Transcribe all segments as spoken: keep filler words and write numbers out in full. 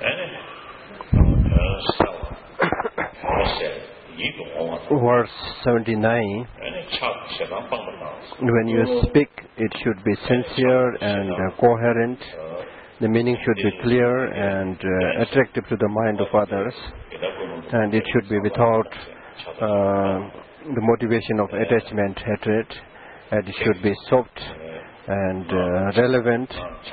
Verse seventy-nine, when you speak, it should be sincere and uh, coherent. The meaning should be clear and uh, attractive to the mind of others. And it should be without uh, the motivation of attachment, hatred. And it should be soft and uh, relevant.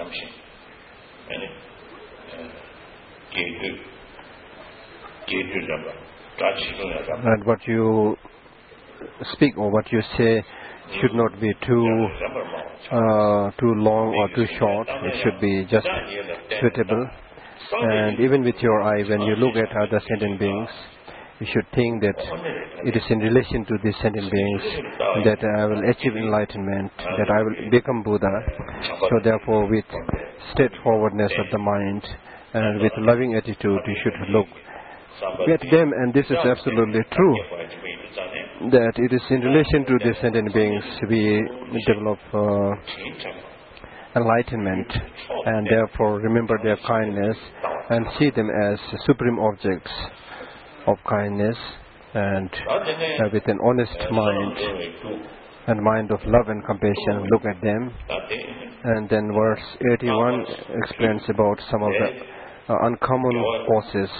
And what you speak or what you say should not be too uh, too long or too short. It should be just suitable. And even with your eye, when you look at other sentient beings, you should think that it is in relation to these sentient beings that I will achieve enlightenment, that I will become Buddha. So therefore, with straightforwardness of the mind and with loving attitude, you should look at them, and this is absolutely true, that it is in relation to the sentient beings we develop uh, enlightenment, and therefore remember their kindness and see them as supreme objects of kindness, and uh, with an honest mind and mind of love and compassion, look at them. And then verse eighty-one explains about some of the uh, uncommon causes.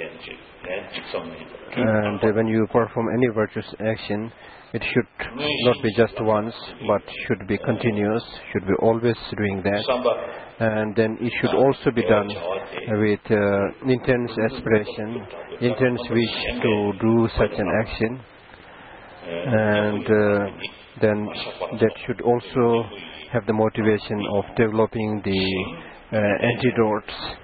And uh, when you perform any virtuous action, it should not be just once, but should be continuous, should be always doing that. And then it should also be done with uh, intense aspiration, intense wish to do such an action. And uh, then that should also have the motivation of developing the uh, antidotes.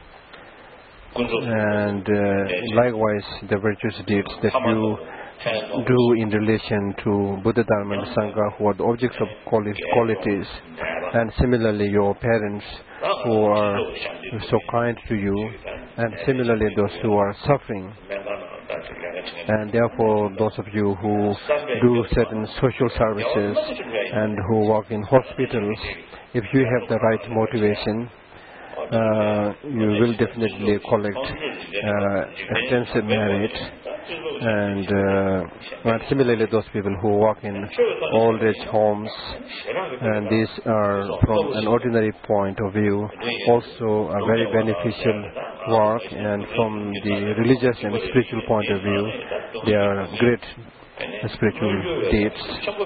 And uh, likewise, the virtuous deeds that you do in relation to Buddha, Dharma and Sangha, who are the objects of qualities, and similarly your parents who are so kind to you, and similarly those who are suffering. And therefore, those of you who do certain social services and who work in hospitals, if you have the right motivation, Uh, you will definitely collect uh, extensive merit. And, uh, and similarly, those people who work in old age homes, and these are, from an ordinary point of view, also a very beneficial work, and from the religious and spiritual point of view, they are great spiritual deeds.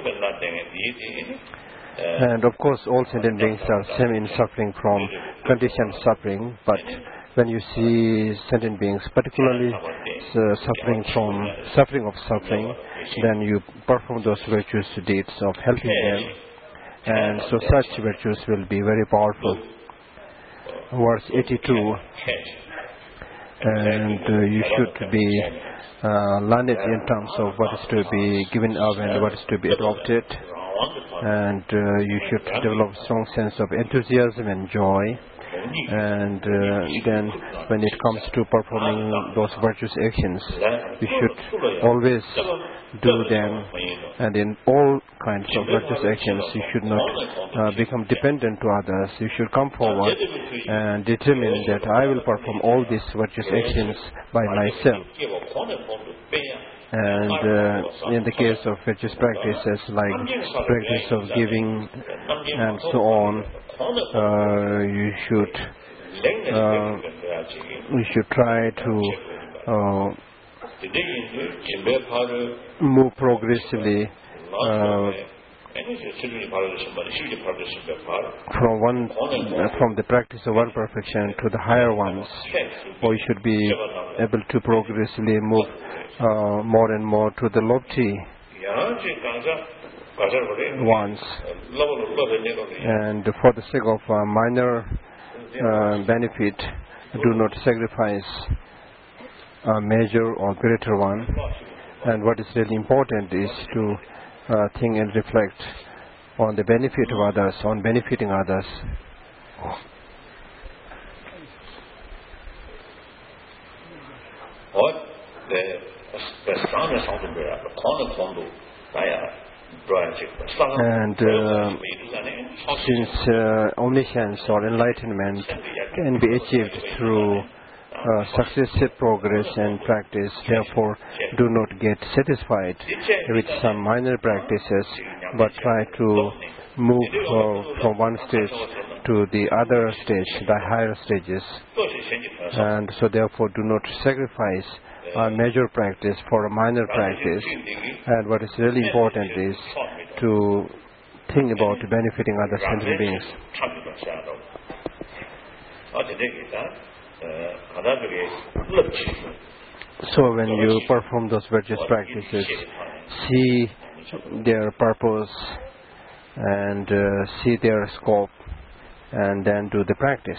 And of course, all sentient beings are same in suffering from conditioned suffering. But when you see sentient beings, particularly uh, suffering from suffering of suffering, then you perform those virtuous deeds of helping them. And so such virtues will be very powerful. Verse eighty-two. And uh, you should be uh, learned in terms of what is to be given up and what is to be adopted. And uh, you should develop a strong sense of enthusiasm and joy. And uh, then when it comes to performing those virtuous actions, you should always do them. And in all kinds of virtuous actions, you should not uh, become dependent to others. You should come forward and determine that I will perform all these virtuous actions by myself. And uh, in the case of virtuous practices like practice of giving and so on, uh, you should uh, you should try to uh, move progressively uh, from one uh, from the practice of one perfection to the higher ones, or you should be able to progressively move Uh, more and more to the lofty ones. And for the sake of uh, minor uh, benefit, do not sacrifice a major or greater one. And what is really important is to uh, think and reflect on the benefit of others, on benefiting others. What the And uh, since uh, omniscience or enlightenment can be achieved through uh, successive progress and practice. Therefore, do not get satisfied with some minor practices, but try to move uh, from one stage to the other stage, the higher stages. And so therefore do not sacrifice a major practice for a minor practice. And what is really important is to think about benefiting other sentient beings. So when you perform those virtuous practices, see their purpose and uh, see their scope, and then do the practice.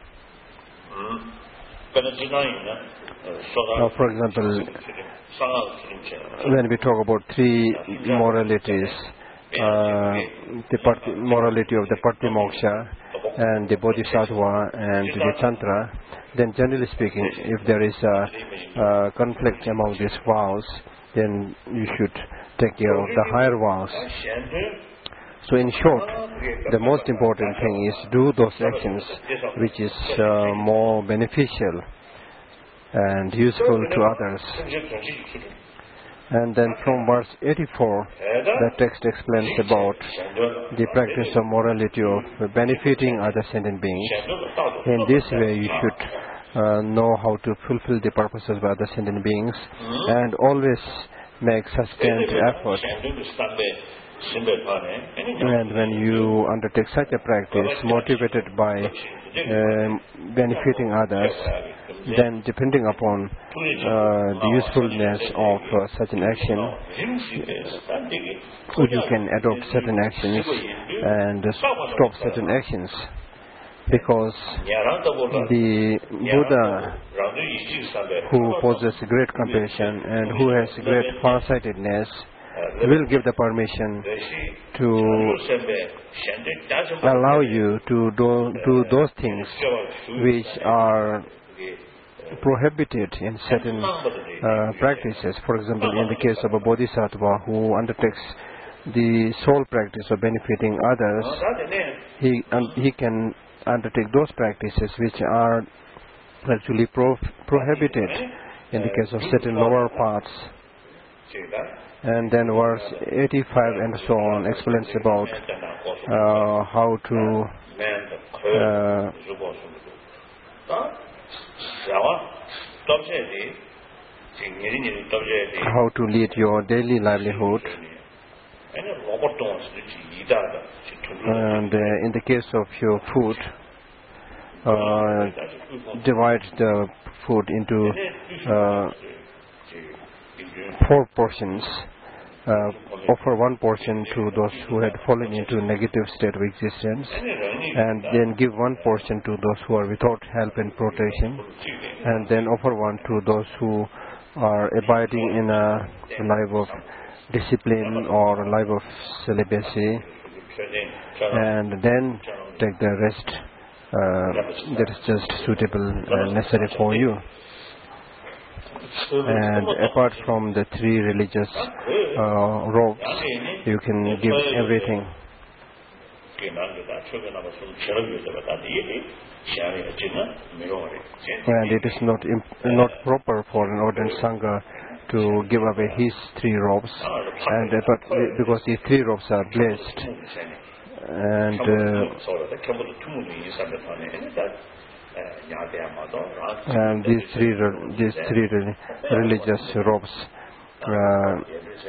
Now, for example, when we talk about three moralities, uh, the part- morality of the Patimoksha and the Bodhisattva and the Tantra, then generally speaking, if there is a, a conflict among these vows, then you should take care of the higher vows. So in short, the most important thing is do those actions which is uh, more beneficial and useful to others. And then from verse eighty-four, the text explains about the practice of morality of benefiting other sentient beings. In this way, you should uh, know how to fulfill the purposes of other sentient beings and always make sustained effort. And when you undertake such a practice, motivated by uh, benefiting others, then depending upon uh, the usefulness of uh, such an action, you can adopt certain actions and stop certain actions. Because the Buddha, who possesses great compassion and who has great farsightedness, will give the permission to allow you to do, do those things which are prohibited in certain uh, practices. For example, in the case of a bodhisattva who undertakes the sole practice of benefiting others, he, um, he can undertake those practices which are actually pro- prohibited in the case of certain lower parts. And then verse eighty-five and so on explains about uh, how to uh, how to lead your daily livelihood. And uh, in the case of your food, uh, divide the food into uh, four portions. Uh, offer one portion to those who had fallen into a negative state of existence, and then give one portion to those who are without help and protection, and then offer one to those who are abiding in a life of discipline or a life of celibacy, and then take the rest uh, that is just suitable and necessary for you. And apart from the three religious uh, robes, you can give everything. And it is not imp- not proper for an ordained Sangha to give away his three robes, and uh, but because these three robes are blessed, and uh, and these three these three religious robes, uh,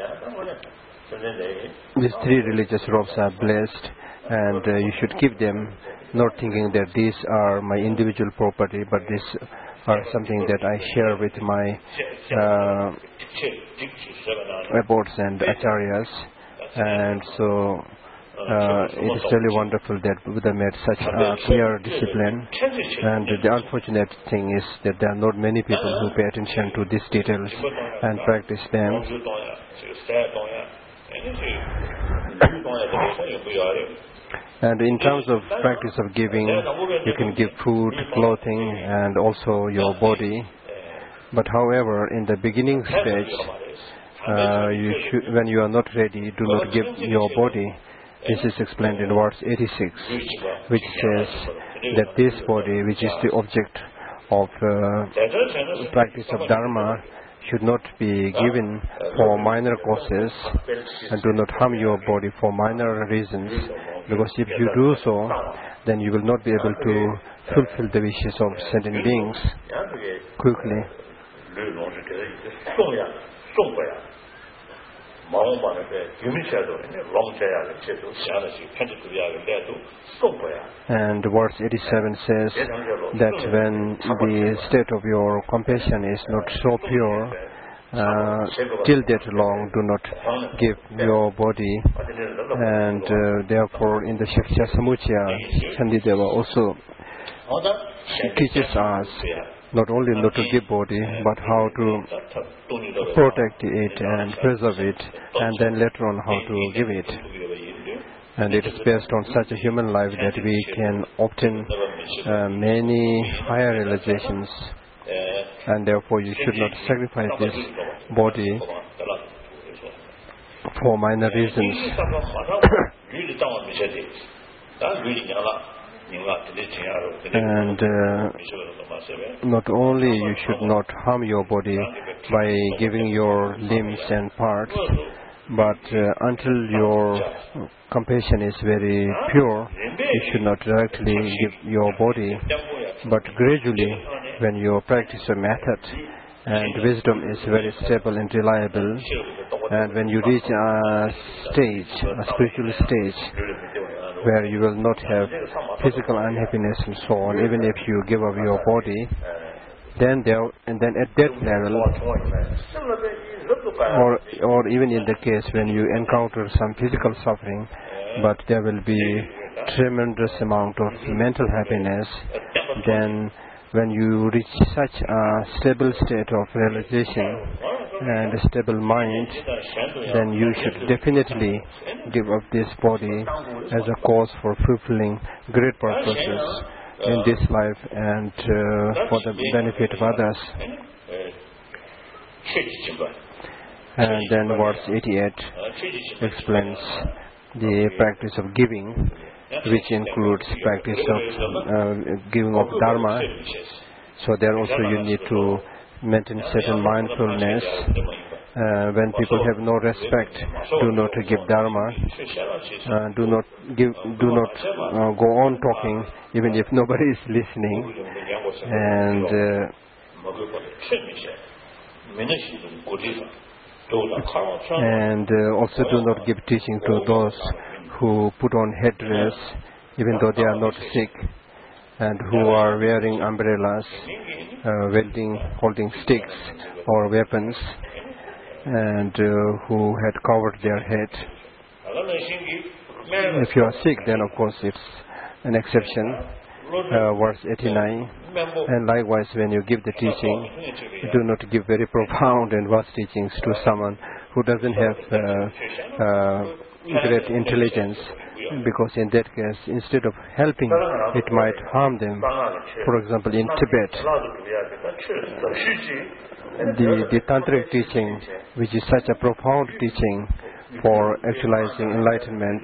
these three religious robes are blessed, and uh, you should keep them, not thinking that these are my individual property, but these are something that I share with my uh, abbots and acharyas. And so uh, it is really wonderful that Buddha made such a clear discipline. And the unfortunate thing is that there are not many people who pay attention to these details and practice them. And in terms of practice of giving, you can give food, clothing, and also your body. But however, in the beginning stage, uh, you should, when you are not ready, do not give your body. This is explained in verse eighty-six, which says that this body, which is the object of uh, practice of Dharma should not be given for minor causes, and do not harm your body for minor reasons, because if you do so, then you will not be able to fulfill the wishes of sentient beings quickly. And verse eighty-seven says that when the state of your compassion is not so pure, uh, till that long do not give your body. And uh, therefore in the Shaksha Samuchaya, Chandideva also teaches us not only not to give body, but how to protect it and preserve it, and then later on how to give it. And it is based on such a human life that we can obtain uh, many higher realizations, and therefore you should not sacrifice this body for minor reasons. And uh, not only you should not harm your body by giving your limbs and parts, but uh, until your compassion is very pure, you should not directly give your body, but gradually, when you practice a method and wisdom is very stable and reliable, and when you reach a stage, a spiritual stage, where you will not have physical unhappiness and so on, even if you give up your body, then there, and then at that level, or or even in the case when you encounter some physical suffering, but there will be tremendous amount of mental happiness, then when you reach such a stable state of realization and a stable mind, then you should definitely give up this body as a cause for fulfilling great purposes in this life and uh, for the benefit of others. And then verse eighty-eight explains the practice of giving, which includes practice of uh, giving of Dharma. So there also you need to maintain certain mindfulness. Uh, when people have no respect, do not give Dharma. Uh, do not give. Do not uh, go on talking, even if nobody is listening. And uh, and uh, also do not give teaching to those who put on headdress, even though they are not sick, and who are wearing umbrellas, uh, wielding, holding sticks or weapons, and uh, who had covered their head. If you are sick, then of course it's an exception. Uh, verse eighty-nine. And likewise, when you give the teaching, do not give very profound and vast teachings to someone who doesn't have uh, uh, great intelligence, because in that case, instead of helping, it might harm them. For example, in Tibet, the, the tantric teaching, which is such a profound teaching for actualizing enlightenment,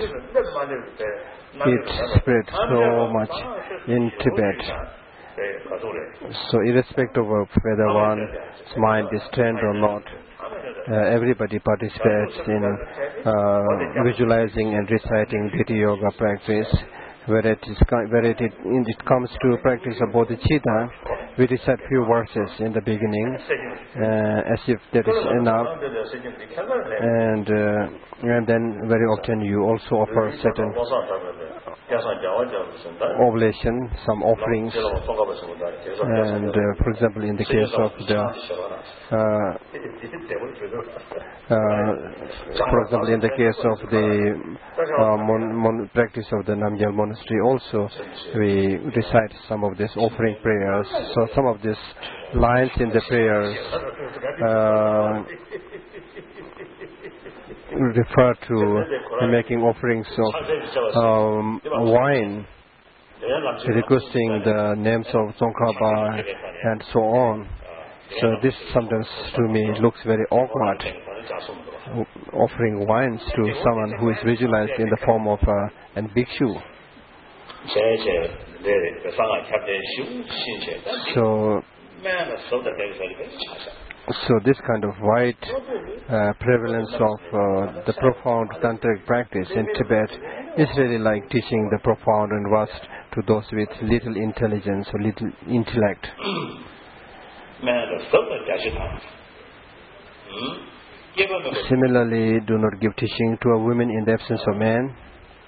it spread so much in Tibet. So irrespective of whether one's mind is trained or not, uh, everybody participates in uh, visualizing and reciting Dhiti Yoga practice. Where it, is, where it, it, it comes to practice of bodhicitta, we recite few verses in the beginning, uh, as if that is enough, and uh, and then very often you also offer certain oblation, some offerings, and uh, for example in the case of the uh, uh, for example in the case of the uh, mon, mon, practice of the Namgyal monastery also, we recite some of these offering prayers. So some of these lines in the prayers uh, refer to making offerings of um, wine, requesting the names of Tsongkhapa and so on. So this sometimes to me looks very awkward, offering wines to someone who is visualized in the form of uh, an bhikshu. So, so this kind of wide uh, prevalence of uh, the profound tantric practice in Tibet is really like teaching the profound and vast to those with little intelligence or little intellect. Similarly, do not give teaching to a woman in the absence of man.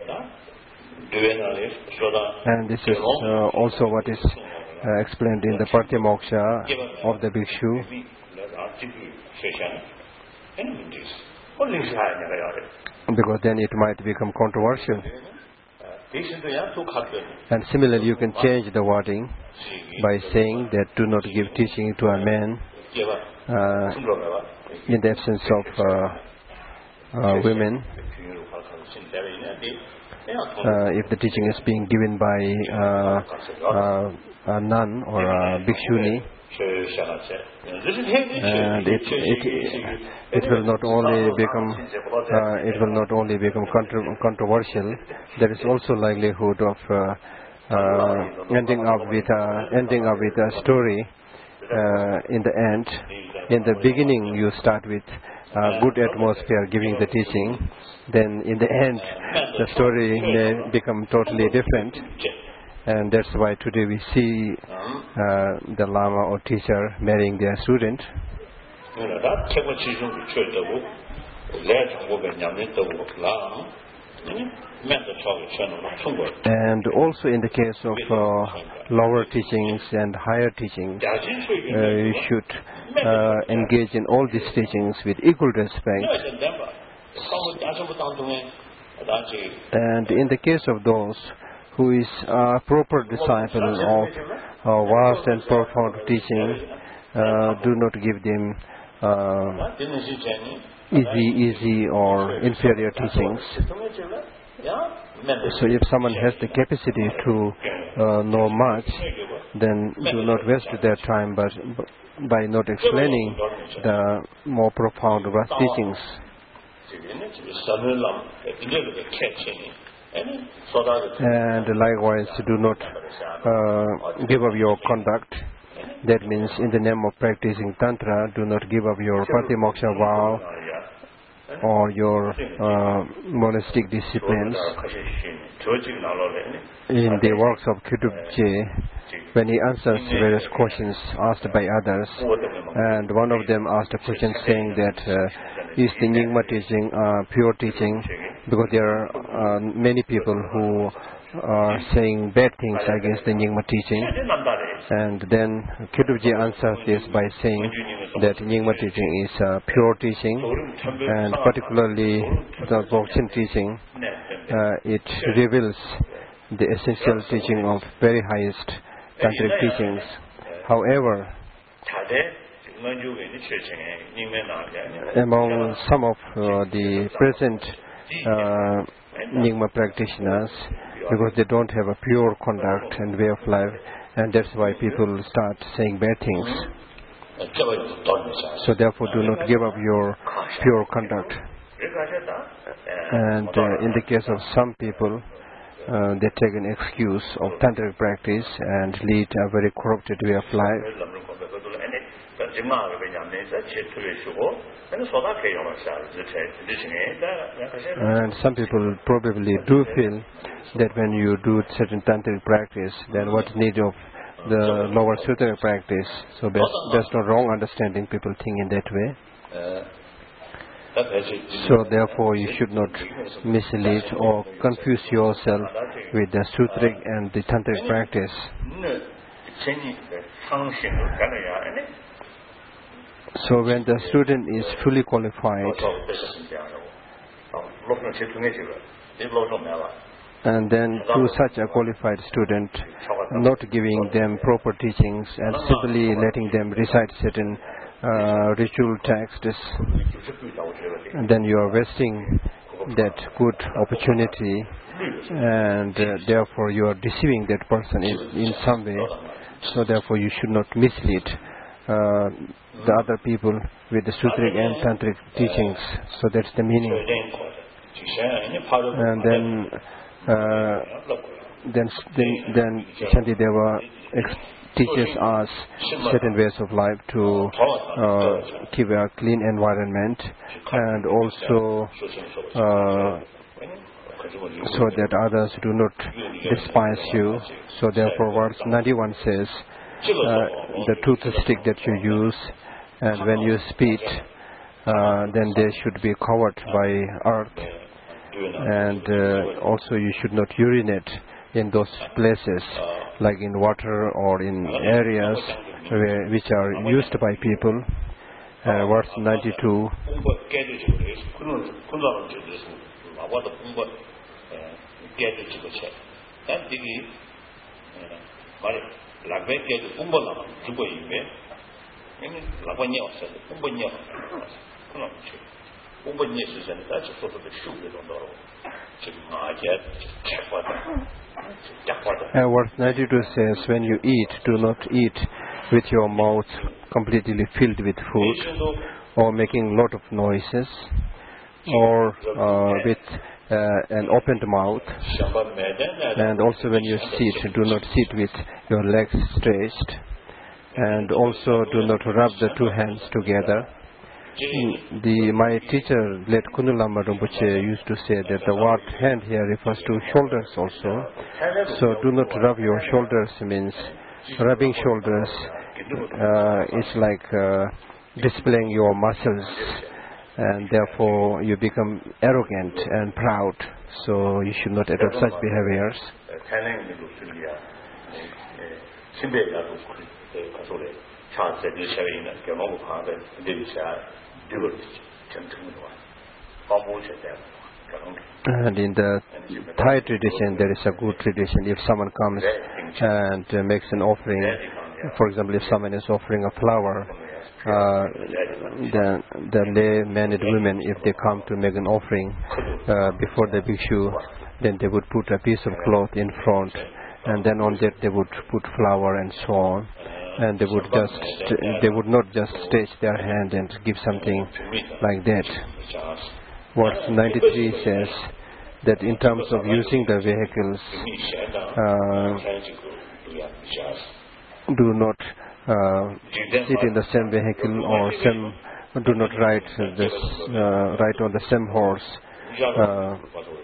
And this is uh, also what is uh, explained in the Patimoksha of the bhikshu. Because then it might become controversial. And similarly, you can change the wording by saying that do not give teaching to a man uh, in the absence of uh, uh, women. Uh, if the teaching is being given by uh, uh, a nun or a bhikshuni, and it, it, it will not only become uh, it will not only become contro- controversial. There is also likelihood of uh, uh, ending up with a, ending up with a story uh, in the end. In the beginning, you start with a good atmosphere giving the teaching. Then in the end, the story may become totally different. And that's why today we see uh, the Lama or teacher marrying their student. And also in the case of uh, lower teachings and higher teachings, uh, you should uh, engage in all these teachings with equal respect. And in the case of those who is a proper disciple of uh, vast and profound teaching, uh, do not give them uh, easy, easy or inferior teachings. So if someone has the capacity to uh, know much, then do not waste their time but by not explaining the more profound vast teachings. And likewise, do not uh, give up your conduct. That means in the name of practicing Tantra, do not give up your Patimoksha vow or your uh, monastic disciplines. In the works of Kyutubje, when he answers various questions asked by others, and one of them asked a question saying that uh, is the Nyingma teaching uh, pure teaching, because there are uh, many people who are saying bad things against the Nyingma teaching. And then Kyutubje answers this by saying that Nyingma teaching is uh, pure teaching, and particularly the Dzogchen teaching, uh, it reveals the essential teaching of very highest tantric teachings. However, among some of uh, the present uh, Nyingma practitioners, because they don't have a pure conduct and way of life, and that's why people start saying bad things. So therefore, do not give up your pure conduct. And uh, in the case of some people, uh, they take an excuse of tantric practice and lead a very corrupted way of life. And some people probably do feel that when you do certain tantric practice, then what's needed of the lower sutra practice? So there's no wrong understanding. People think in that way. So therefore, you should not mislead or confuse yourself with the sutric and the tantric practice. So when the student is fully qualified, and then to such a qualified student, not giving them proper teachings and simply letting them recite certain uh, ritual texts, and then you are wasting that good opportunity, and uh, therefore you are deceiving that person in, in some way. So therefore you should not mislead uh, the other people with the sutric and tantric teachings. So that's the meaning. And then uh, then then, then Shantideva ex- teaches us certain ways of life to uh, keep a clean environment, and also uh, so that others do not despise you. So therefore, verse ninety-one says, uh, the toothstick that you use, and when you spit, uh, then they should be covered by earth, and uh, also you should not urinate in those places, like in water or in areas where, which are used by people. Uh, verse ninety-two. Uh, verse ninety-two says, when you eat, do not eat with your mouth completely filled with food, or making lot of noises, or uh, with uh, an opened mouth. And also when you sit, do not sit with your legs stretched, and also do not rub the two hands together. The, my teacher, late Kundalama Rinpoche, used to say that the word hand here refers to shoulders also. So do not rub your shoulders means rubbing shoulders uh, is like uh, displaying your muscles, and therefore you become arrogant and proud. So you should not adopt such behaviors. And in the Thai tradition, there is a good tradition. If someone comes and uh, makes an offering, for example, if someone is offering a flower, uh, the, the lay men and women, if they come to make an offering uh, before the bhikshu, then they would put a piece of cloth in front, and then on that they would put flower and so on. And they would just, they would not just stretch their hand and give something like that. Verse ninety-three says that in terms of using the vehicles, uh, do not uh, sit in the same vehicle or same, do not ride this, uh, ride on the same horse uh,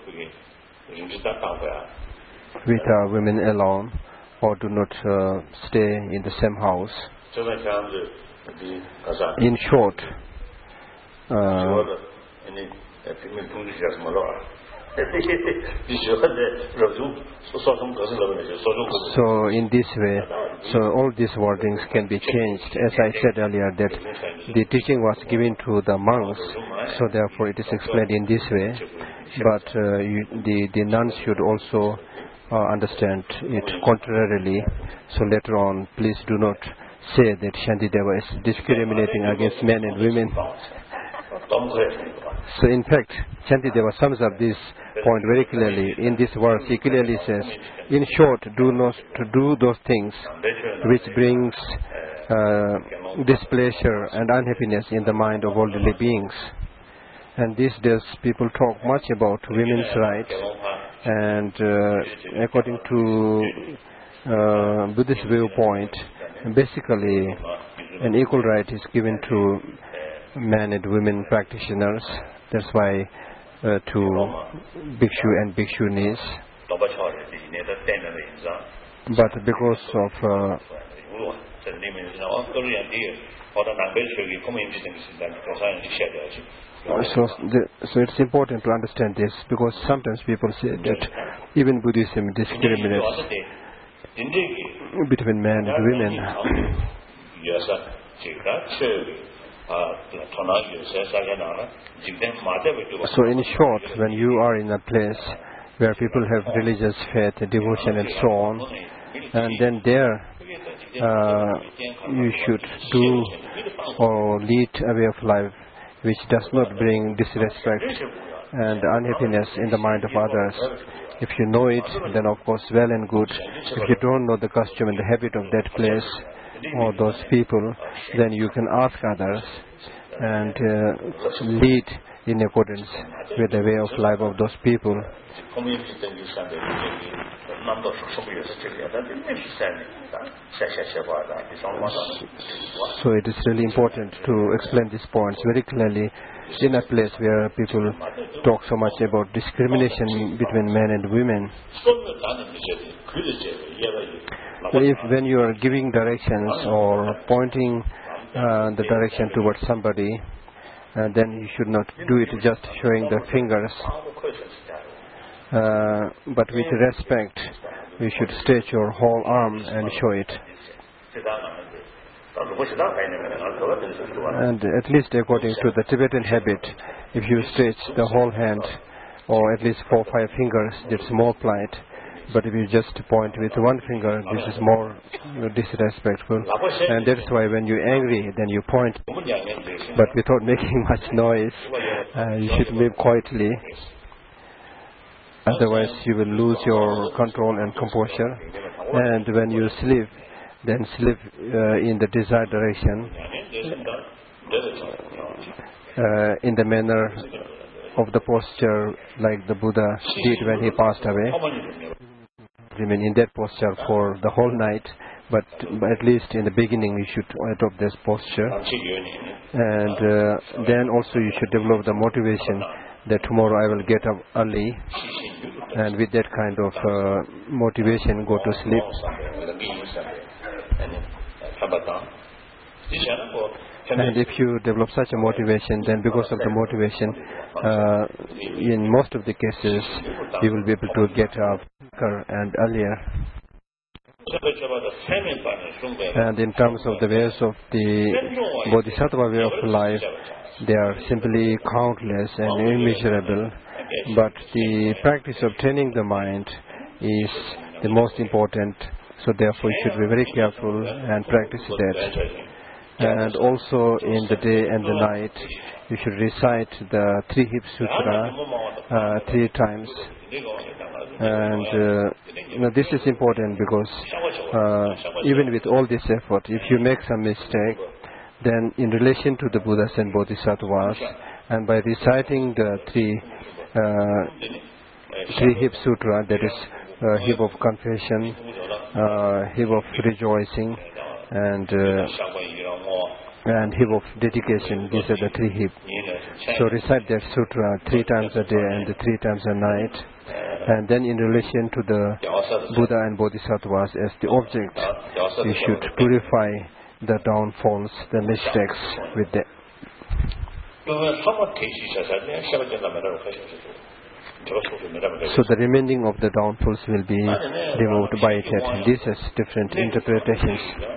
with uh, women alone, or do not uh, stay in the same house. In short, uh, so in this way, so all these wordings can be changed. As I said earlier, that the teaching was given to the monks, so therefore it is explained in this way. But uh, you, the, the nuns should also Uh, understand it contrarily. So later on, please do not say that Shantideva is discriminating against men and women. So in fact, Shantideva sums up this point very clearly. In this verse, he clearly says, in short, do not to do those things which brings uh, displeasure and unhappiness in the mind of worldly beings. And these days, people talk much about women's rights. And uh, according to uh, Buddhist viewpoint, basically an equal right is given to men and women practitioners. That's why uh, to bhikshu and bhikshunis. But because of uh, So, the, so it's important to understand this, because sometimes people say that even Buddhism discriminates between men and women. So in short, when you are in a place where people have religious faith, devotion and so on, and then there uh, you should do or lead a way of life which does not bring disrespect and unhappiness in the mind of others. If you know it, then of course well and good. If you don't know the custom and the habit of that place or those people, then you can ask others and uh, lead in accordance with the way of life of those people. So it is really important to explain these points very clearly in a place where people talk so much about discrimination between men and women. So if when you are giving directions or pointing uh, the direction towards somebody, uh, then you should not do it just showing the fingers. Uh, but with respect, you should stretch your whole arm and show it. And at least according to the Tibetan habit, if you stretch the whole hand, or at least four or five fingers, it's more polite. But if you just point with one finger, this is more disrespectful. And that's why when you're angry, then you point, but without making much noise. Uh, you should live quietly. Otherwise, you will lose your control and composure. And when you sleep, then sleep uh, in the desired direction, uh, in the manner of the posture like the Buddha did when he passed away. Remain in that posture for the whole night, but, but at least in the beginning you should adopt this posture. And uh, then also you should develop the motivation that tomorrow I will get up early, and with that kind of uh, motivation go to sleep. And if you develop such a motivation, then because of the motivation, uh, in most of the cases, you will be able to get up quicker and earlier. And in terms of the ways of the Bodhisattva way of life, they are simply countless and immeasurable. But the practice of training the mind is the most important. So therefore, you should be very careful and practice that. And also in the day and the night, you should recite the Three Hip Sutra uh, three times. And uh, you know, this is important because uh, even with all this effort, if you make some mistake, then in relation to the Buddhas and Bodhisattvas, and by reciting the three uh, Three Hip Sutra, that is uh, hip of confession, uh, hip of rejoicing, and uh, and hip of dedication. These are the three hip. So recite that sutra three times a day and the three times a night. And then in relation to the Buddha and Bodhisattvas as the object, we should purify the downfalls, the mistakes with them. So the remaining of the downfalls will be removed by that. This has different interpretations.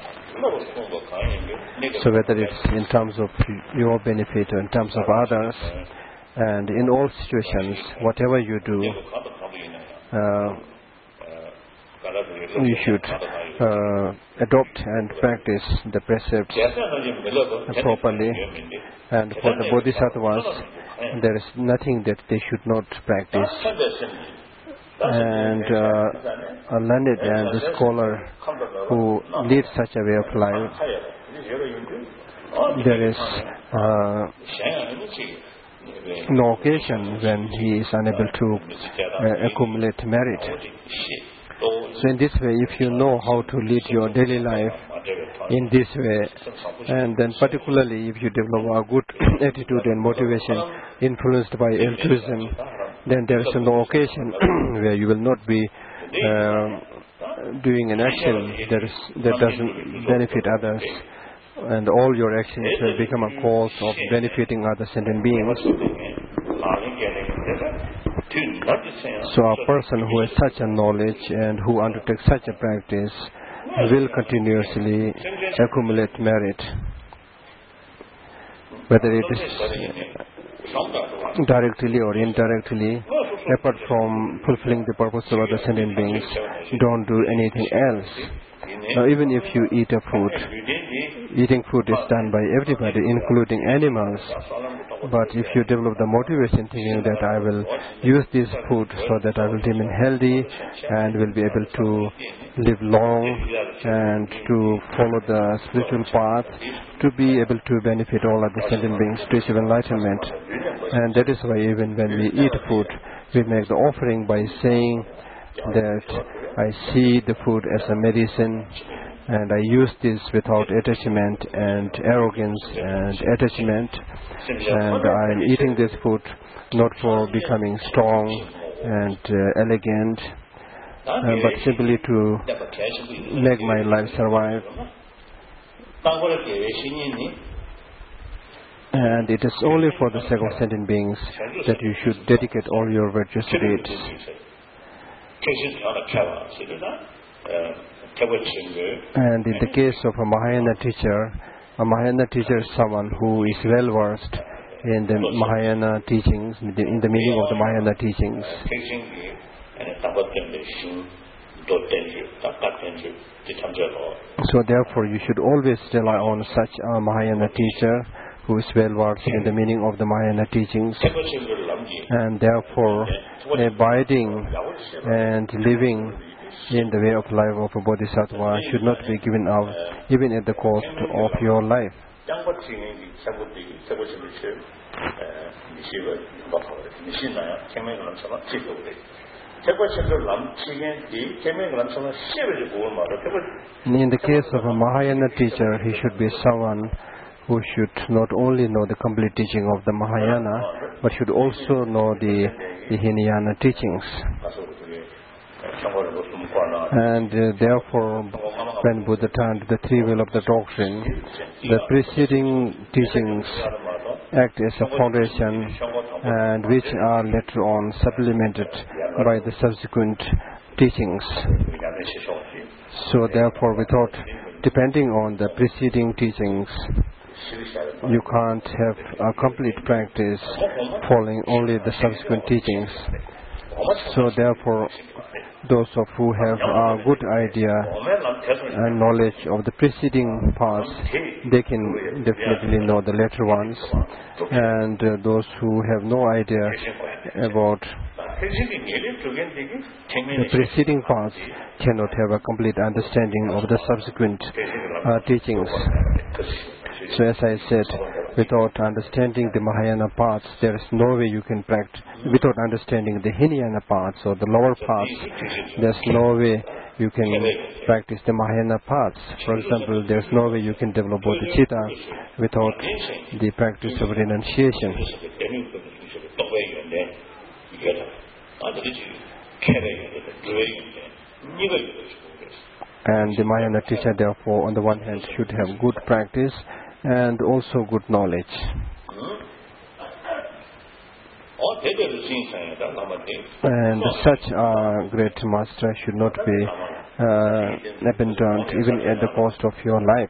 So whether it's in terms of your benefit or in terms of others, and in all situations, whatever you do, uh, you should uh, adopt and practice the precepts properly. And for the Bodhisattvas, there is nothing that they should not practice. And uh, a learned and a scholar who leads such a way of life, there is uh, no occasion when he is unable to uh, accumulate merit. So in this way, if you know how to lead your daily life in this way, and then particularly if you develop a good attitude and motivation influenced by altruism, then there is no occasion where you will not be uh, doing an action that, is, that doesn't benefit others, and all your actions will become a cause of benefiting other sentient beings. So a person who has such a knowledge and who undertakes such a practice will continuously accumulate merit, whether it is directly or indirectly. Apart from fulfilling the purpose of other sentient beings, don't do anything else. Now, even if you eat a food, eating food is done by everybody, including animals. But if you develop the motivation thinking that I will use this food so that I will remain healthy and will be able to live long and to follow the spiritual path, to be able to benefit all other sentient beings to achieve enlightenment. And that is why even when we eat food, we make the offering by saying that I see the food as a medicine, and I use this without attachment and arrogance and attachment, and I am eating this food not for becoming strong and uh, elegant, uh, but simply to make my life survive. And it is only for the sake of sentient beings that you should dedicate all your virtuous deeds. And in the case of a Mahayana teacher, a Mahayana teacher is someone who is well versed in the Mahayana teachings, in the, in the meaning of the Mahayana teachings. So therefore you should always rely on such a Mahayana teacher who is well versed in the meaning of the Mahayana teachings, and therefore abiding and living in the way of life of a bodhisattva should not be given up even at the cost of your life. In the case of a Mahayana teacher, he should be someone who should not only know the complete teaching of the Mahayana, but should also know the, the Hinayana teachings. And uh, therefore, when Buddha turned the three will of the doctrine, the preceding teachings act as a foundation, and which are later on supplemented by the subsequent teachings. So therefore, without depending on the preceding teachings, you can't have a complete practice following only the subsequent teachings. So therefore, those of who have a good idea and knowledge of the preceding paths, they can definitely know the later ones. And uh, those who have no idea about the preceding paths cannot have a complete understanding of the subsequent uh, teachings. So as I said, without understanding the Mahayana paths, there is no way you can practice. Without understanding the Hinayana paths or the lower paths, there's no way you can practice the Mahayana paths. For example, there's no way you can develop bodhicitta without the practice of renunciation. And the Mahayana teacher, therefore, on the one hand, should have good practice and also good knowledge. And such a great master should not be uh, abandoned even at the cost of your life.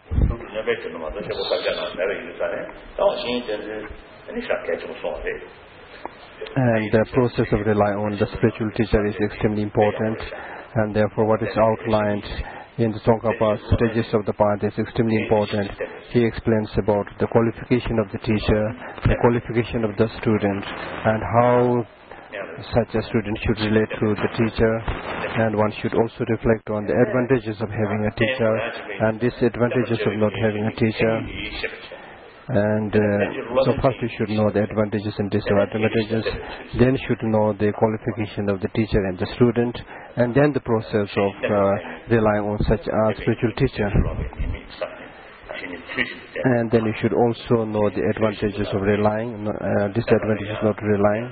And the process of rely on the spiritual teacher is extremely important, and therefore what is outlined in the Tsongkhapa stages of the path is extremely important. He explains about the qualification of the teacher, the qualification of the student, and how such a student should relate to the teacher, and one should also reflect on the advantages of having a teacher and disadvantages of not having a teacher. And uh, so first you should know the advantages and disadvantages, then should know the qualification of the teacher and the student, and then the process of uh, relying on such a spiritual teacher. And then you should also know the advantages of relying, uh, disadvantages of not relying.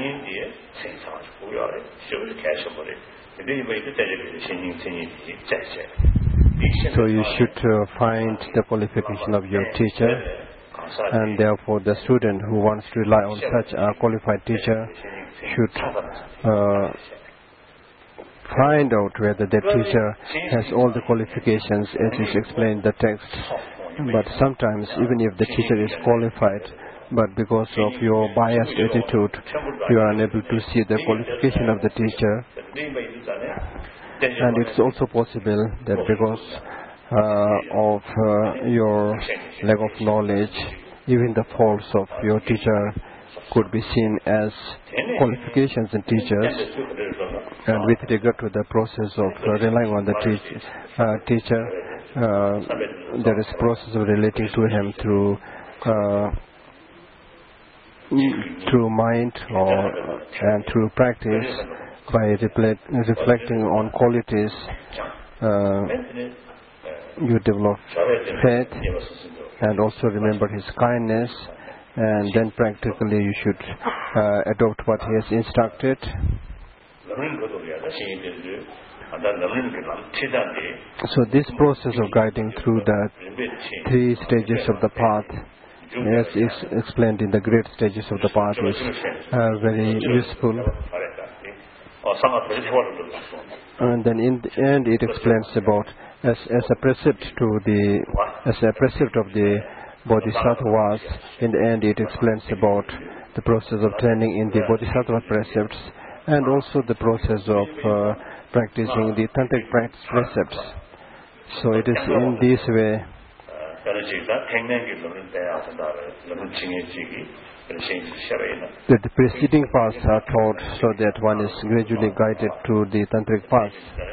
So you should uh, find the qualification of your teacher, and therefore the student who wants to rely on such a qualified teacher should uh, find out whether the teacher has all the qualifications as is explained in the text. But sometimes, even if the teacher is qualified, but because of your biased attitude, you are unable to see the qualification of the teacher. And it's also possible that because uh, of uh, your lack of knowledge, even the faults of your teacher could be seen as qualifications in teachers. And with regard to the process of uh, relying on the teach, uh, teacher, uh, there is a process of relating to him through uh, through mind or and through practice by reflect, reflecting on qualities. Uh, you develop faith and also remember his kindness, and then practically you should uh, adopt what he has instructed. So this process of guiding through the three stages of the path, as is explained in the great stages of the path, is uh, very useful. And then in the end it explains about as, as a precept to the as a precept of the Bodhisattvas. In the end it explains about the process of training in the Bodhisattva precepts and also the process of uh, practicing the tantric precepts. So it is in this way that the preceding paths are taught, so that one is gradually guided to the tantric path.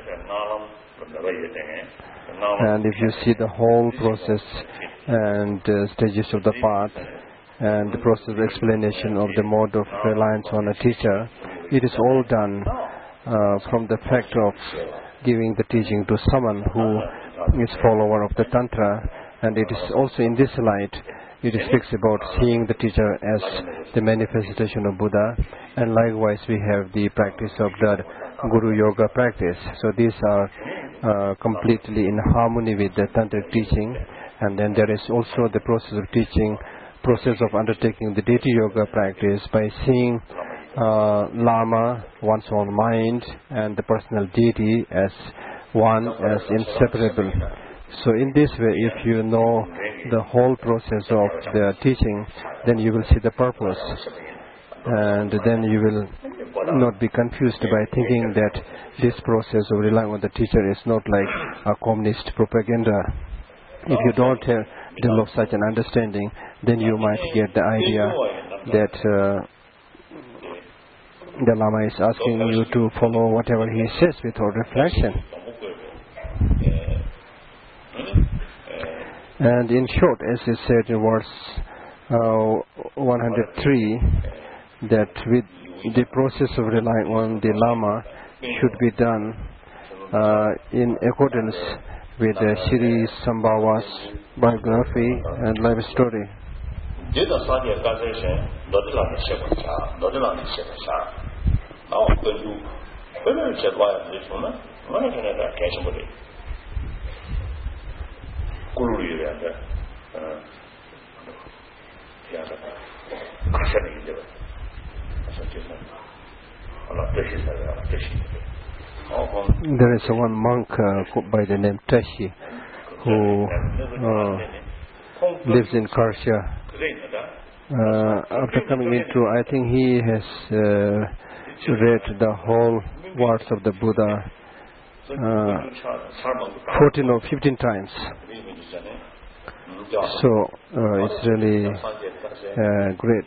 And if you see the whole process and uh, stages of the path and the process of explanation of the mode of reliance on a teacher, it is all done uh, from the fact of giving the teaching to someone who is follower of the Tantra. And it is also in this light, it is speaks about seeing the teacher as the manifestation of Buddha. And likewise we have the practice of the Guru Yoga practice. So these are uh, completely in harmony with the Tantric teaching. And then there is also the process of teaching, process of undertaking the deity yoga practice by seeing uh, Lama, one's own mind, and the personal deity as one, as inseparable. So in this way, if you know the whole process of the teaching, then you will see the purpose. And then you will not be confused by thinking that this process of relying on the teacher is not like a communist propaganda. If you don't have, develop such an understanding, then you might get the idea that uh, the Lama is asking you to follow whatever he says without reflection. And in short, as is said in verse uh, one hundred three, that with the process of relying on the Lama should be done uh, in accordance with the Shri Sambhava's biography and life story. There is one monk uh, by the name Tashi who uh, lives in Karsha. Uh, after coming into, I think he has uh, read the whole words of the Buddha uh, fourteen or fifteen times. So uh, it's really uh, great.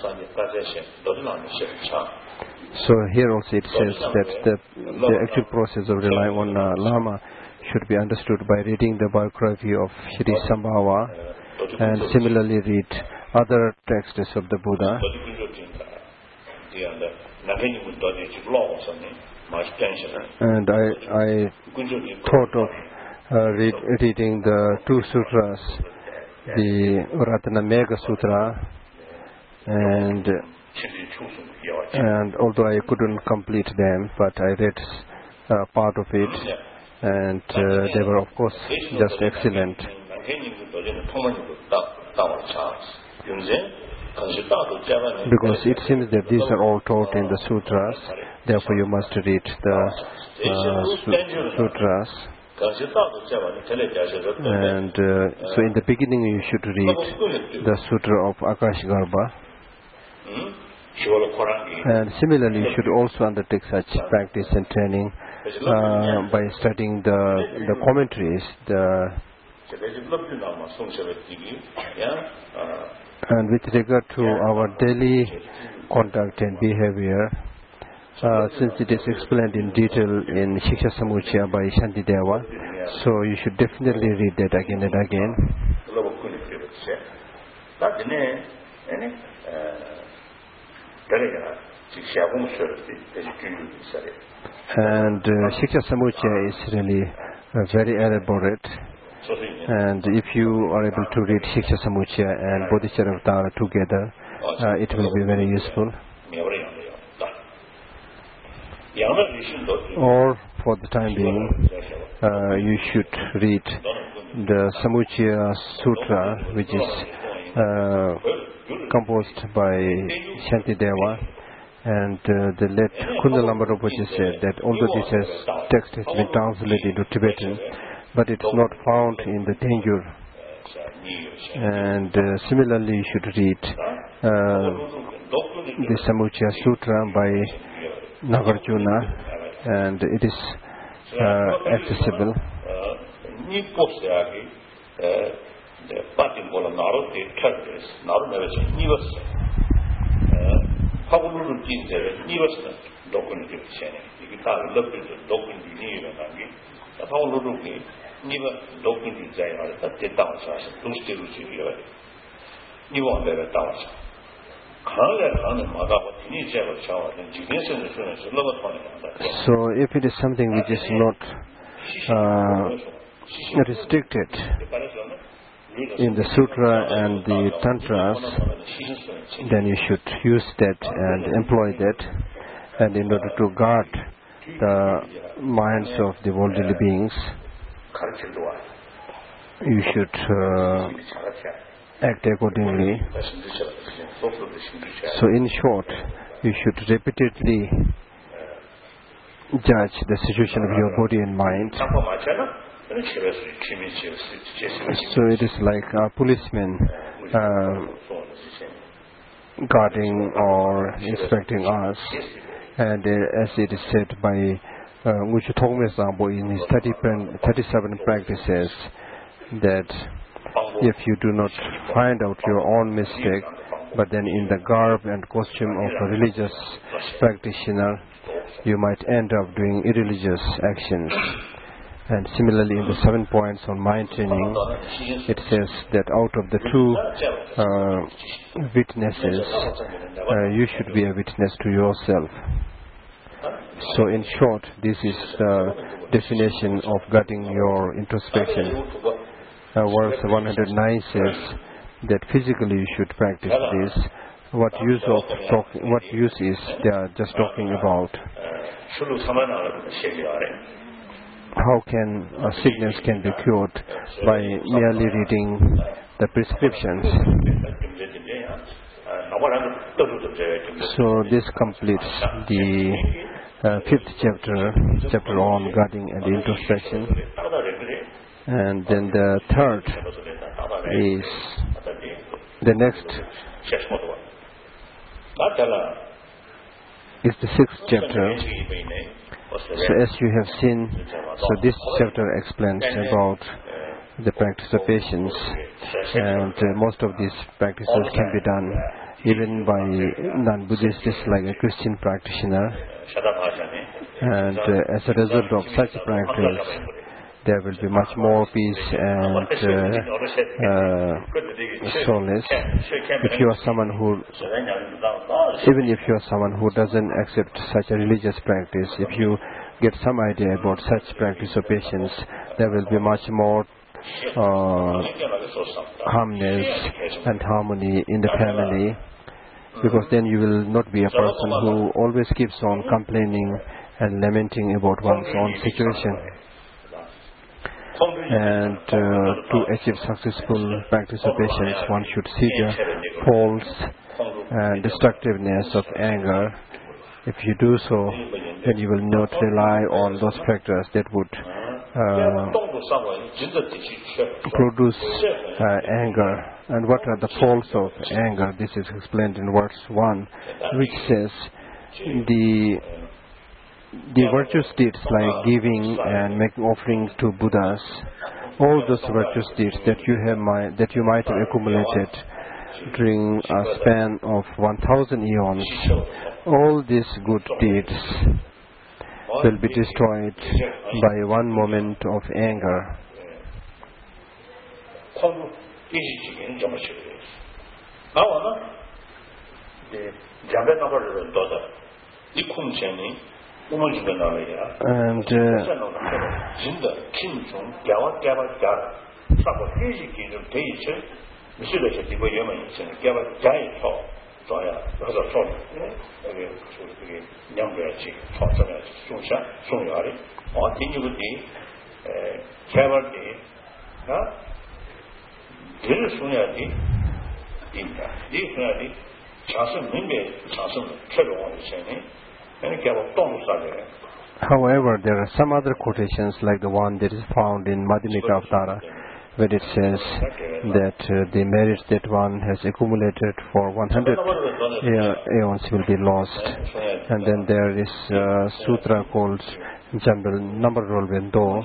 So here also it says that the, the actual process of relying on uh, Lama should be understood by reading the biography of Shri Sambhava and similarly read other texts of the Buddha. And I, I thought of uh, read, reading the two sutras, the Ratna Megha Sutra, and and although I couldn't complete them, but I read uh, part of it, and uh, they were of course just excellent. Because it seems that these are all taught in the sutras, therefore you must read the uh, su- sutras. And uh, so in the beginning you should read the Sutra of Akashgarbha. And similarly you should also undertake such practice and training uh, by studying the, the commentaries, the And with regard to our daily conduct and behavior, uh, since it is explained in detail in Shiksha Samuchaya by Shantideva, so you should definitely read that again and again. And uh, Shiksha Samuchaya is really uh, very elaborate. And if you are able to read Shiksha Samuchaya and Bodhicharyavatara together, uh, it will be very useful. Or for the time being, uh, you should read the Samuchaya Sutra, which is uh, composed by Shantideva. And uh, the late Kundalamba Rinpoche said that although this has, text has been translated into Tibetan, but it's not found in the Tengyur. And uh, similarly, you should read uh, the Samuchaya Sutra by Nagarjuna, and it is uh, accessible. So if it is something which is not uh, restricted in the Sutra and the Tantras, then you should use that and employ that. And in order to guard the minds of the worldly beings, you should uh, act accordingly. So in short, you should repeatedly judge the situation of your body and mind. So it is like a policeman uh, guarding or inspecting us. And uh, as it is said by Ngushu Thongme Sambo in his thirty-seven practices, that if you do not find out your own mistake, but then in the garb and costume of a religious practitioner, you might end up doing irreligious actions. And similarly, in the seven points on mind training, it says that out of the two uh, witnesses, uh, you should be a witness to yourself. So in short, this is the definition of guarding your introspection. Uh, verse one hundred nine says that physically you should practice this. What use of talk, what use is they are just talking about? How can a sickness can be cured by merely reading the prescriptions? So this completes the uh, fifth chapter, chapter on guarding and introspection. And then the third is the next is the sixth chapter. So as you have seen, so this chapter explains about the practice of patience, and uh, most of these practices can be done even by non-Buddhists, just like a Christian practitioner. And uh, as a result of such practice, there will be much more peace and uh, uh, solace. If you are someone who, even if you are someone who doesn't accept such a religious practice, if you get some idea about such practice of patience, there will be much more uh, calmness and harmony in the family, because then you will not be a person who always keeps on complaining and lamenting about one's own situation. And uh, to achieve successful practice of patience, one should see the faults and destructiveness of anger. If you do so, then you will not rely on those factors that would uh, produce uh, anger. And what are the faults of anger? This is explained in verse one, which says the the virtuous deeds like giving and making offerings to Buddhas, all those virtuous deeds that you have mi- that you might have accumulated during a span of one thousand eons, all these good deeds will be destroyed by one moment of anger. And uh, however, there are some other quotations like the one that is found in Madhyamika Avtara, where it says that uh, the merits that one has accumulated for one hundred aeons will be lost. And then there is a sutra called Jambal Number Roll Vendo.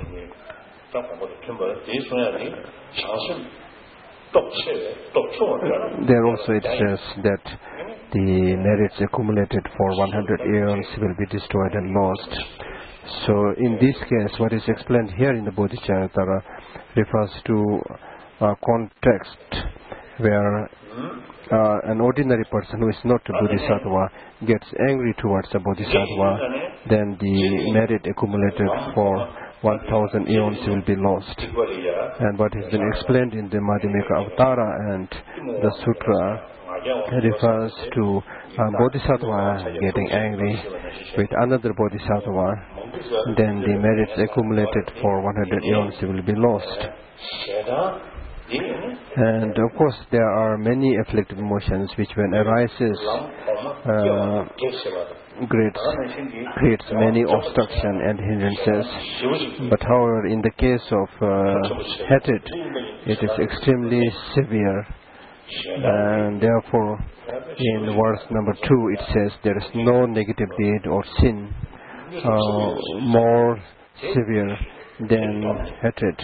There also it says that the merits accumulated for one hundred aeons will be destroyed and lost. So in this case, what is explained here in the Bodhicharya refers to a context where uh, an ordinary person who is not a Bodhisattva gets angry towards a Bodhisattva, then the merit accumulated for one thousand eons will be lost. And what has been explained in the Madhyamika Avtara and the Sutra refers to a Bodhisattva getting angry with another Bodhisattva, then the merits accumulated for one hundred eons will be lost. And of course there are many afflictive emotions which when arises uh, creates, creates many obstruction and hindrances. But however, in the case of uh, hatred, it is extremely severe. And therefore, in verse number two, it says there is no negative deed or sin uh, more severe than hatred.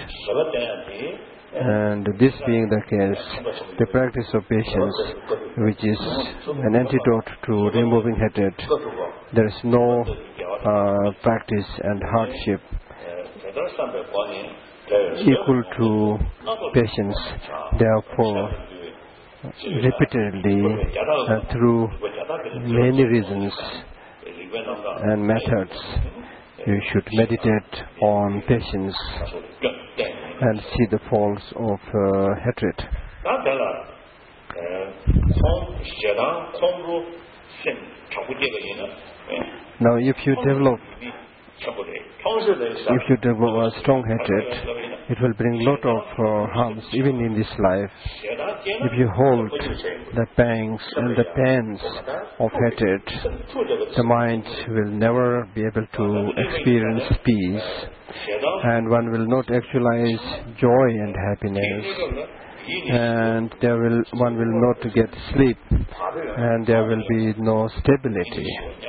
And this being the case, the practice of patience, which is an antidote to removing hatred, there is no uh, practice and hardship equal to patience. Therefore, repeatedly uh, through many reasons and methods, you should meditate on patience and see the faults of uh, hatred. Now, if you develop if you develop a strong hatred, it will bring a lot of uh, harms even in this life. If you hold the pangs and the pains of hatred, the mind will never be able to experience peace, and one will not actualize joy and happiness, and there will one will not get sleep, and there will be no stability.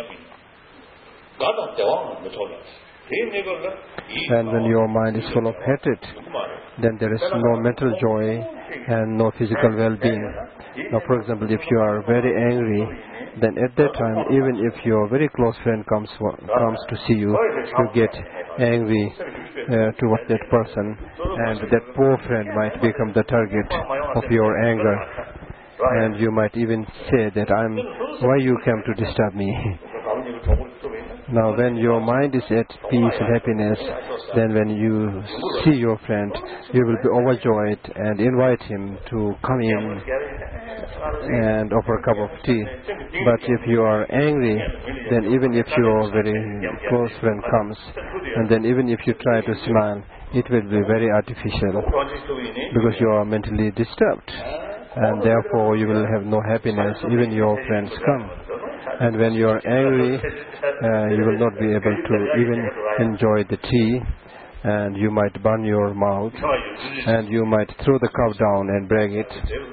And when your mind is full of hatred, then there is no mental joy and no physical well-being. Now, for example, if you are very angry, then at that time, even if your very close friend comes comes to see you, you get angry uh, towards that person, and that poor friend might become the target of your anger. And you might even say that I'm, why you came to disturb me? Now, when your mind is at peace and happiness, then when you see your friend, you will be overjoyed and invite him to come in and offer a cup of tea. But if you are angry, then even if your very close friend comes, and then even if you try to smile, it will be very artificial because you are mentally disturbed, and therefore you will have no happiness even your friends come. And when you are angry, uh, you will not be able to even enjoy the tea, and you might burn your mouth, and you might throw the cup down and break it.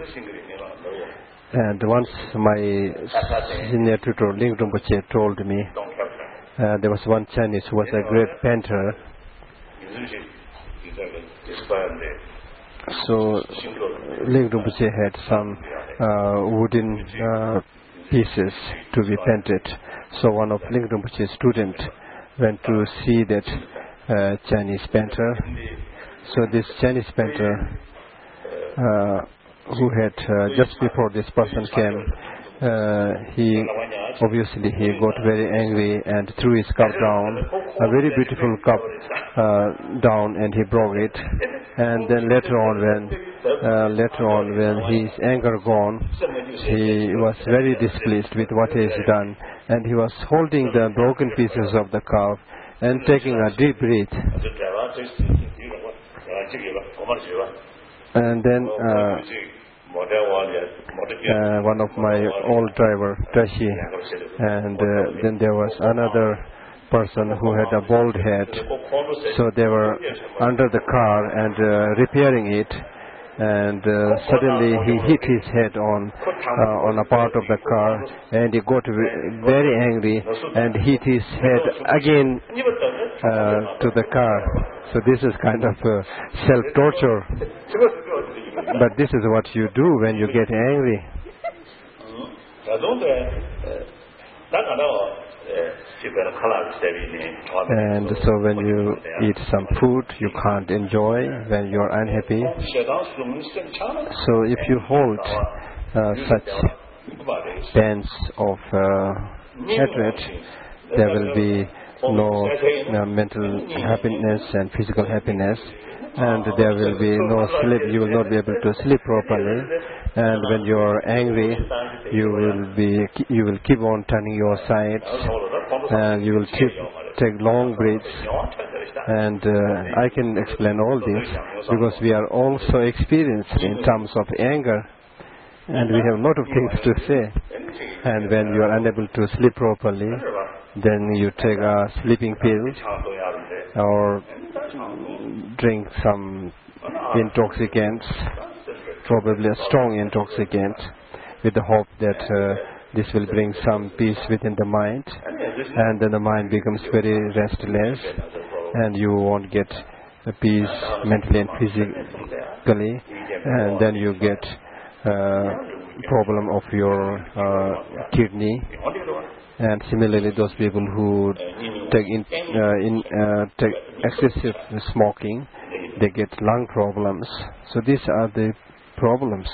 And once my senior tutor, Ling Rinpoche, told me, uh, there was one Chinese who was a great painter, So Ling Rinpoche had some uh, wooden uh, pieces to be painted. So one of Ling Rinpoche's students went to see that uh, Chinese painter. So this Chinese painter, uh, who had uh, just before this person came, uh, he obviously he got very angry and threw his cup down, a very beautiful cup uh, down, and he broke it. And then later on, when uh, later on when his anger gone, he was very displeased with what he has done, and he was holding the broken pieces of the cup and taking a deep breath. And then uh, uh, one of my old driver, Tashi, and uh, then there was another person who had a bald head. So they were under the car and uh, repairing it, and uh, suddenly he hit his head on uh, on a part of the car, and he got very angry and hit his head again uh, to the car. So this is kind of uh, self-torture. But this is what you do when you get angry. And so when you eat some food you can't enjoy, when you're unhappy. So if you hold uh, such bands of uh, hatred, there will be no uh, mental happiness and physical happiness, and there will be no sleep. You will not be able to sleep properly, and when you are angry, you will be you will keep on turning your sides, and you will keep take long breaths. And uh, I can explain all this because we are also experienced in terms of anger, and we have a lot of things to say. And when you are unable to sleep properly, then you take a sleeping pill or drink some intoxicants, probably a strong intoxicant, with the hope that uh, this will bring some peace within the mind, and then the mind becomes very restless, and you won't get peace mentally and physically, and then you get uh, problem of your uh, kidney. And similarly, those people who take in, uh, in uh, take excessive smoking, they get lung problems. So these are the problems.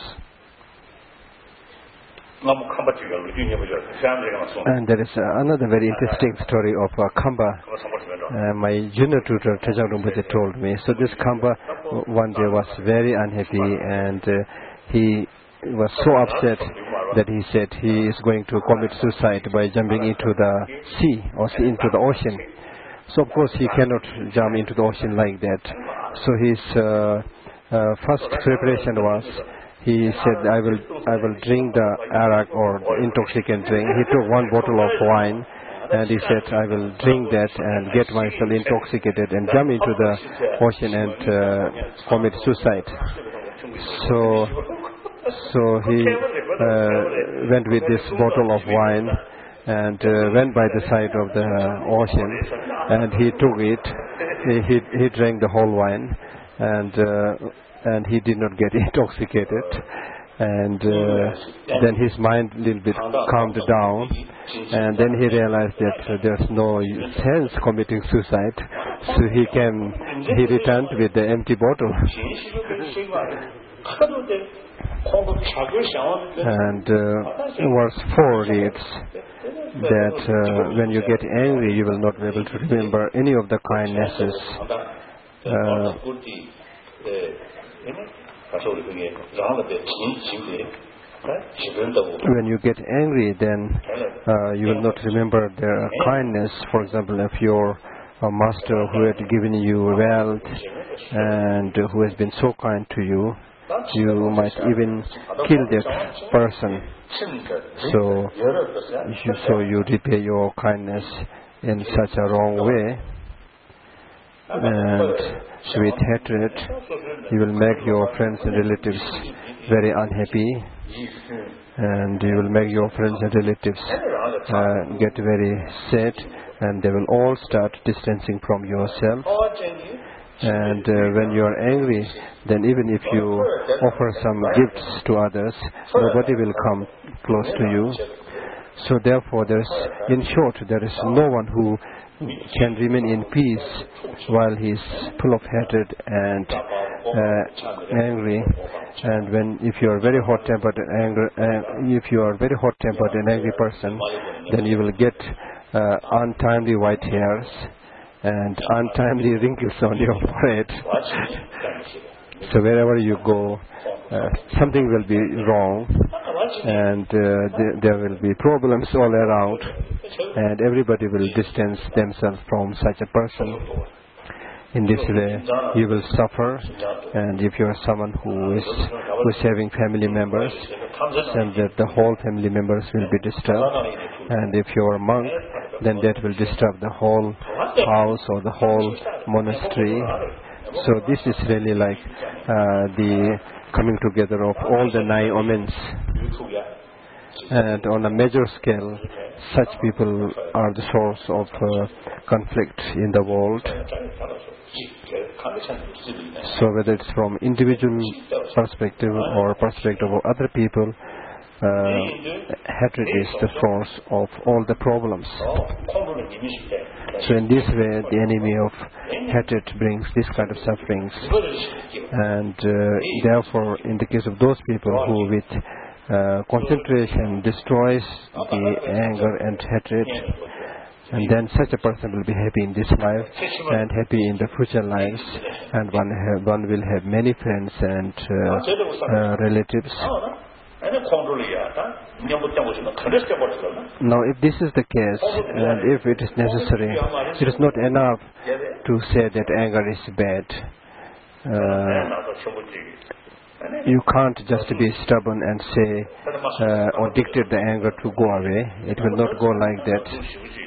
And there is uh, another very interesting story of uh, Khamba. Uh, my junior tutor, Tejang Rinpoche, told me. So this Khamba one day was very unhappy, and uh, he was so upset that he said he is going to commit suicide by jumping into the sea or into the ocean. So of course he cannot jump into the ocean like that. So his uh, uh, first preparation was, he said, I will I will drink the arak or the intoxicant drink. He took one bottle of wine and he said, I will drink that and get myself intoxicated and jump into the ocean and uh, commit suicide. So So he uh, went with this bottle of wine and uh, went by the side of the ocean, and he took it. He he, he drank the whole wine, and uh, and he did not get intoxicated. And uh, then his mind a little bit calmed down, and then he realized that uh, there's no sense committing suicide. So he came, he returned with the empty bottle. And uh, verse four reads that uh, when you get angry, you will not be able to remember any of the kindnesses. Uh, when you get angry, then uh, you will not remember their kindness. For example, if your a master who had given you wealth and who has been so kind to you, you might even kill that person. So, you, so you repay your kindness in such a wrong way, and with hatred, you will make your friends and relatives very unhappy, and you will make your friends and relatives uh, get very sad, and they will all start distancing from yourself. And uh, when you are angry, then even if you offer some gifts to others, nobody will come close to you. So therefore, there is, in short, there is no one who can remain in peace while he is full of hatred and uh, angry. And when, if you are very hot-tempered and angry, uh, if you are very hot-tempered and angry person, then you will get uh, untimely white hairs and untimely wrinkles on your forehead. So wherever you go, uh, something will be wrong, and uh, th- there will be problems all around, and everybody will distance themselves from such a person. In this way, you will suffer, and if you are someone who is who is having family members, then that the whole family members will be disturbed, and if you are a monk, then that will disturb the whole house or the whole monastery. So this is really like uh, the coming together of all the nine omens. And on a major scale, such people are the source of uh, conflict in the world. So whether it's from individual perspective or perspective of other people, uh, hatred is the source of all the problems. So in this way, the enemy of hatred brings this kind of sufferings. And uh, therefore, in the case of those people who with uh, concentration destroys the anger and hatred, and then such a person will be happy in this life and happy in the future lives, and one have, one will have many friends and uh, uh, relatives. Now, if this is the case, and if it is necessary, it is not enough to say that anger is bad. Uh, you can't just be stubborn and say uh, or dictate the anger to go away. It will not go like that.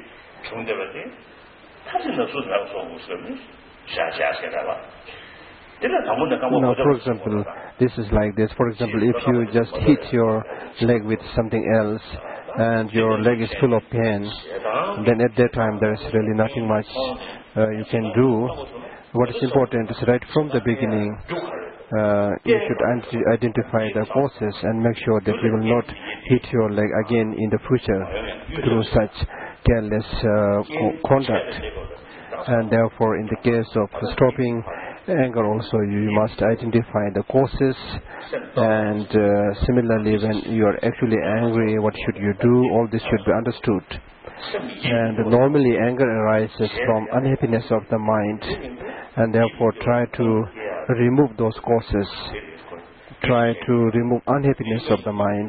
Now, for example, this is like this. For example, if you just hit your leg with something else and your leg is full of pain, then at that time there is really nothing much uh, you can do. What is important is right from the beginning, uh, you should identify the causes and make sure that you will not hit your leg again in the future through such careless uh, co- conduct. And therefore, in the case of stopping anger also, you must identify the causes, and uh, similarly when you are actually angry, what should you do? All this should be understood. And normally anger arises from unhappiness of the mind, and therefore try to remove those causes. Try to remove unhappiness of the mind.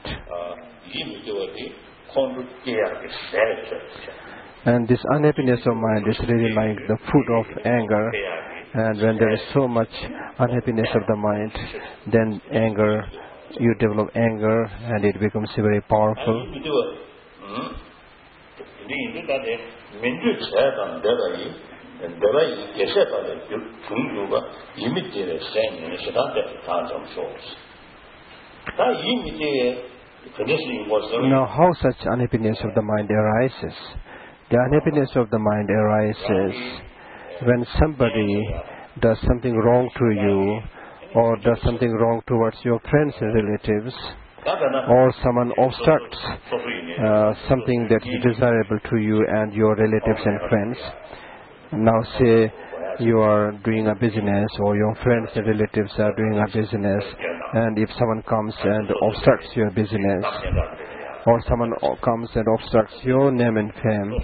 And this unhappiness of mind is really like the food of anger. And when there is so much unhappiness of the mind, then anger, you develop anger, and it becomes very powerful. Now, how such unhappiness of the mind arises? The unhappiness of the mind arises when somebody does something wrong to you, or does something wrong towards your friends and relatives, or someone obstructs uh, something that is desirable to you and your relatives and friends. Now say you are doing a business, or your friends and relatives are doing a business, and if someone comes and obstructs your business, or someone comes and obstructs your name and fame,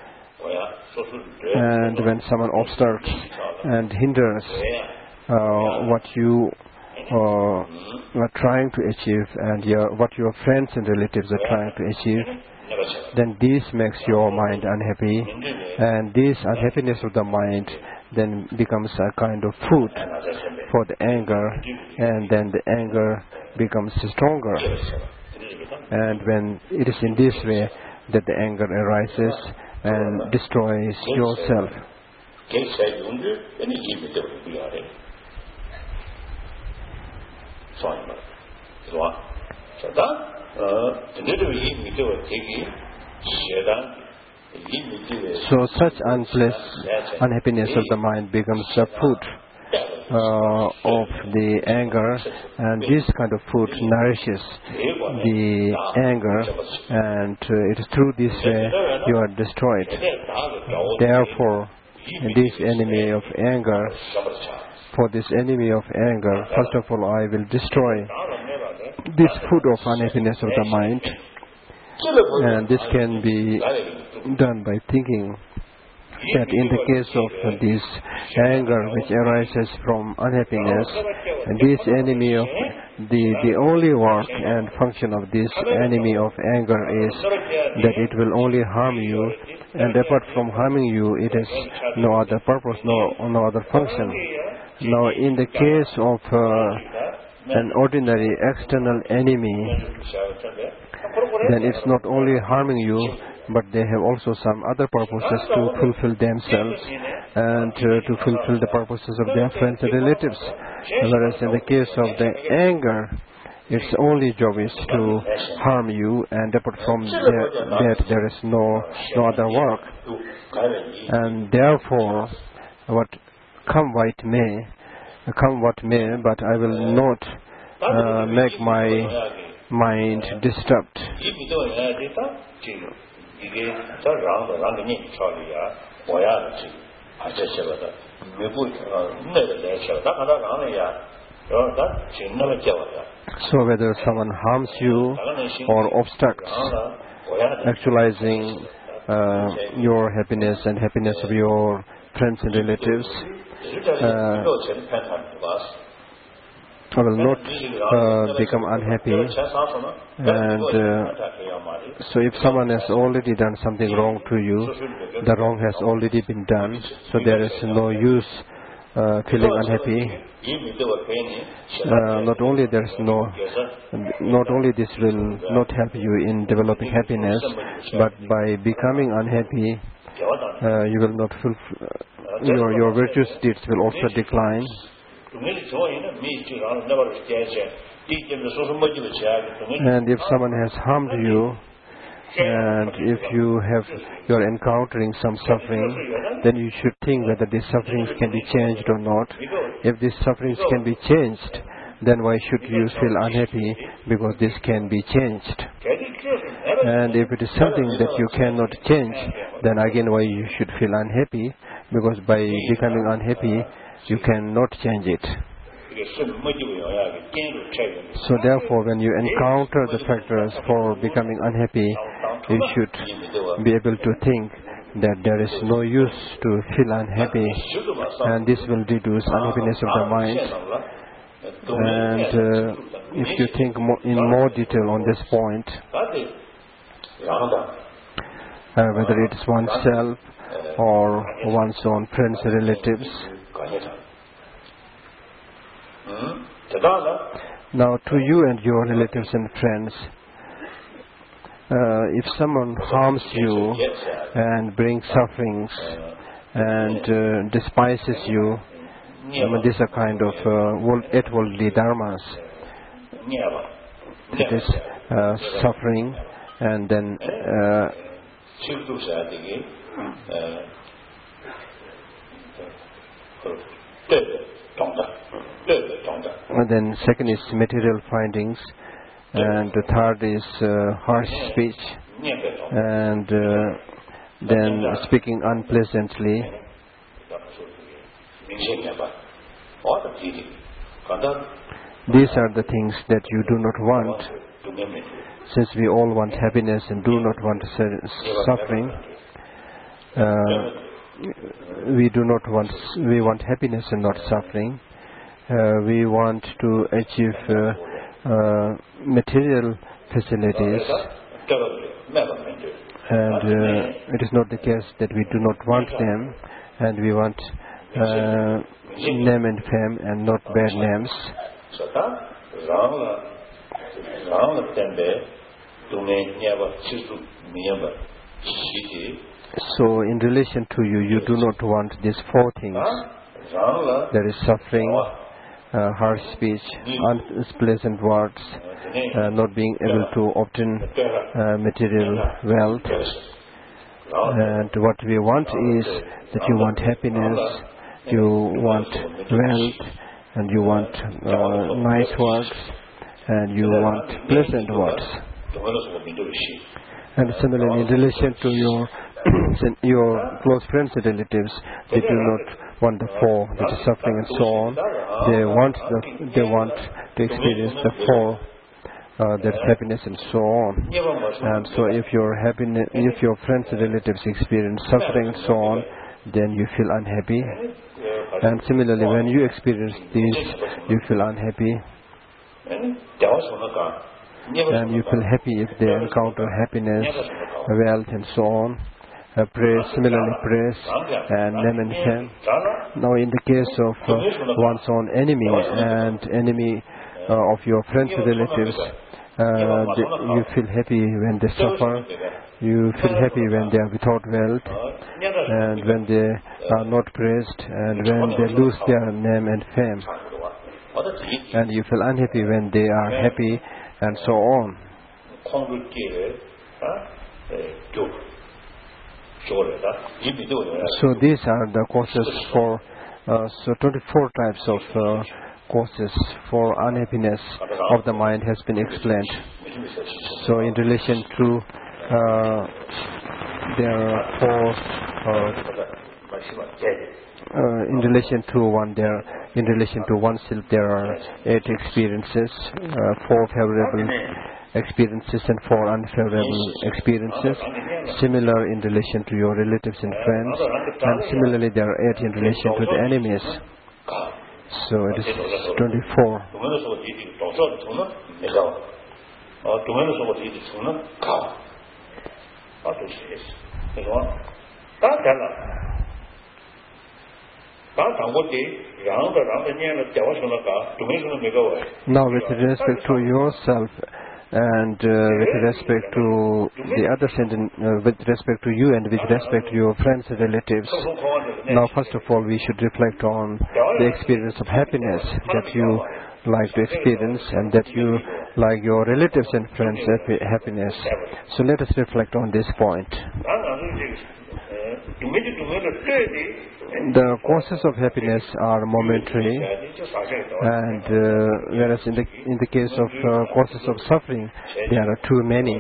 and when someone obstructs and hinders uh, what you uh, are trying to achieve, and your, what your friends and relatives are trying to achieve, then this makes your mind unhappy, and this unhappiness of the mind then becomes a kind of food for the anger, and then the anger becomes stronger. And when it is in this way that the anger arises and destroys yourself. So such unpleasant unhappiness of the mind becomes a food uh, of the anger, and this kind of food nourishes the anger, and uh, it is through this way you are destroyed. Therefore, this enemy of anger, for this enemy of anger, first of all, I will destroy this food of unhappiness of the mind, and this can be done by thinking that in the case of this anger which arises from unhappiness, this enemy of the the only work and function of this enemy of anger is that it will only harm you, and apart from harming you, it has no other purpose, no no other function. Now, in the case of uh, an ordinary external enemy, then it's not only harming you, but they have also some other purposes to fulfill themselves and uh, to fulfill the purposes of their friends and relatives. Whereas in the case of the anger, its only job is to harm you, and apart from that, that there is no, no other work. And therefore, what come what may, come what may, but I will not uh, make my mind disturbed. So whether someone harms you or obstructs actualizing uh, your happiness and happiness of your friends and relatives, uh, I will not uh, become unhappy. And uh, so if someone has already done something wrong to you, the wrong has already been done, so there is no use uh, feeling unhappy. Uh, not only there is no, not only this will not help you in developing happiness, but by becoming unhappy, uh, you will not fulfill, uh, your your virtuous deeds will also decline. And if someone has harmed you, and if you have you are encountering some suffering, then you should think whether these sufferings can be changed or not. If these sufferings can be changed, then why should you feel unhappy? Because this can be changed. And if it is something that you cannot change, then again why you should feel unhappy? Because by becoming unhappy, you cannot change it. So therefore, when you encounter the factors for becoming unhappy, you should be able to think that there is no use to feel unhappy, and this will reduce unhappiness of the mind. And uh, if you think more, in more detail on this point, uh, whether it is oneself or one's own friends and relatives. Now, to you and your relatives and friends, uh, if someone harms you and brings sufferings and uh, despises you, I mean, these are kind of uh, eight worldly dharmas. It is uh, suffering, and then uh, and then second is material findings, and the third is uh, harsh speech, and uh, then speaking unpleasantly. These are the things that you do not want. Since we all want happiness and do not want suffering, uh, we do not want, we want happiness and not suffering. Uh, we want to achieve uh, uh, material facilities, and uh, it is not the case that we do not want them, and we want uh, name and fame and not bad names. So in relation to you, you do not want these four things. There is suffering, uh, harsh speech, unpleasant words, uh, not being able to obtain uh, material wealth. And what we want is that you want happiness, you want wealth, and you want uh, nice words, and you want pleasant words. And similarly, in relation to your your close friends and relatives, they do not want the four, which is suffering and so on. They want the, they want to experience the four, uh, their happiness and so on. And so, if your happiness, if your friends and relatives experience suffering and so on, then you feel unhappy. And similarly, when you experience this, you feel unhappy. And you feel happy if they encounter happiness, wealth, and so on. Uh, praise, similarly praise and name and fame. Now, in the case of uh, one's own enemy and enemy uh, of your friends and relatives, uh, they, you feel happy when they suffer. You feel happy when they are without wealth, and when they are not praised, and when they lose their name and fame. And you feel unhappy when they are happy, and so on. So these are the causes for, uh, so twenty-four types of uh, causes for unhappiness of the mind has been explained. So in relation to, uh, there are four, uh, uh, in relation to one, there, in relation to oneself, there are eight experiences, uh, four favorable experiences and four unfavorable experiences. Similar in relation to your relatives and friends, and similarly there are eight in relation to the enemies. So it is twenty-four. Now, with respect to yourself, and uh, with respect to the others, and uh, with respect to you, and with respect to your friends and relatives, now first of all we should reflect on the experience of happiness that you like to experience, and that you like your relatives and friends' happy, happiness. So let us reflect on this point. The causes of happiness are momentary, and uh, whereas in the in the case of uh, causes of suffering, there are too many.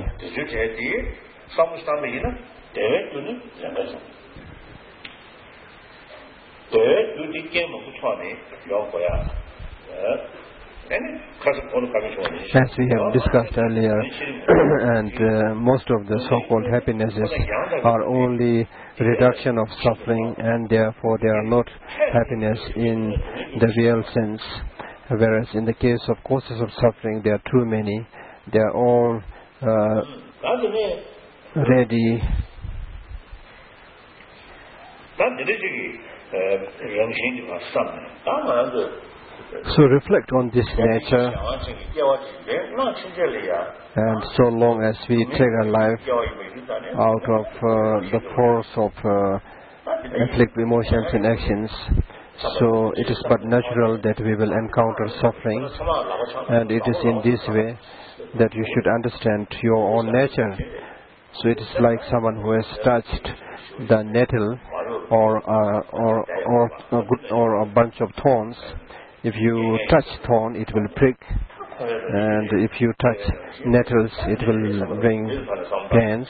As we have discussed earlier, and uh, most of the so-called happinesses are only reduction of suffering, and therefore they are not happiness in the real sense. Whereas in the case of causes of suffering, there are too many. They are all uh, ready. So reflect on this nature, and so long as we take our life out of uh, the force of uh, afflictive emotions and actions, so it is but natural that we will encounter suffering, and it is in this way that you should understand your own nature. So it is like someone who has touched the nettle or uh, or or a good, or a bunch of thorns. If you touch thorn, it will prick, and if you touch nettles, it will bring pains.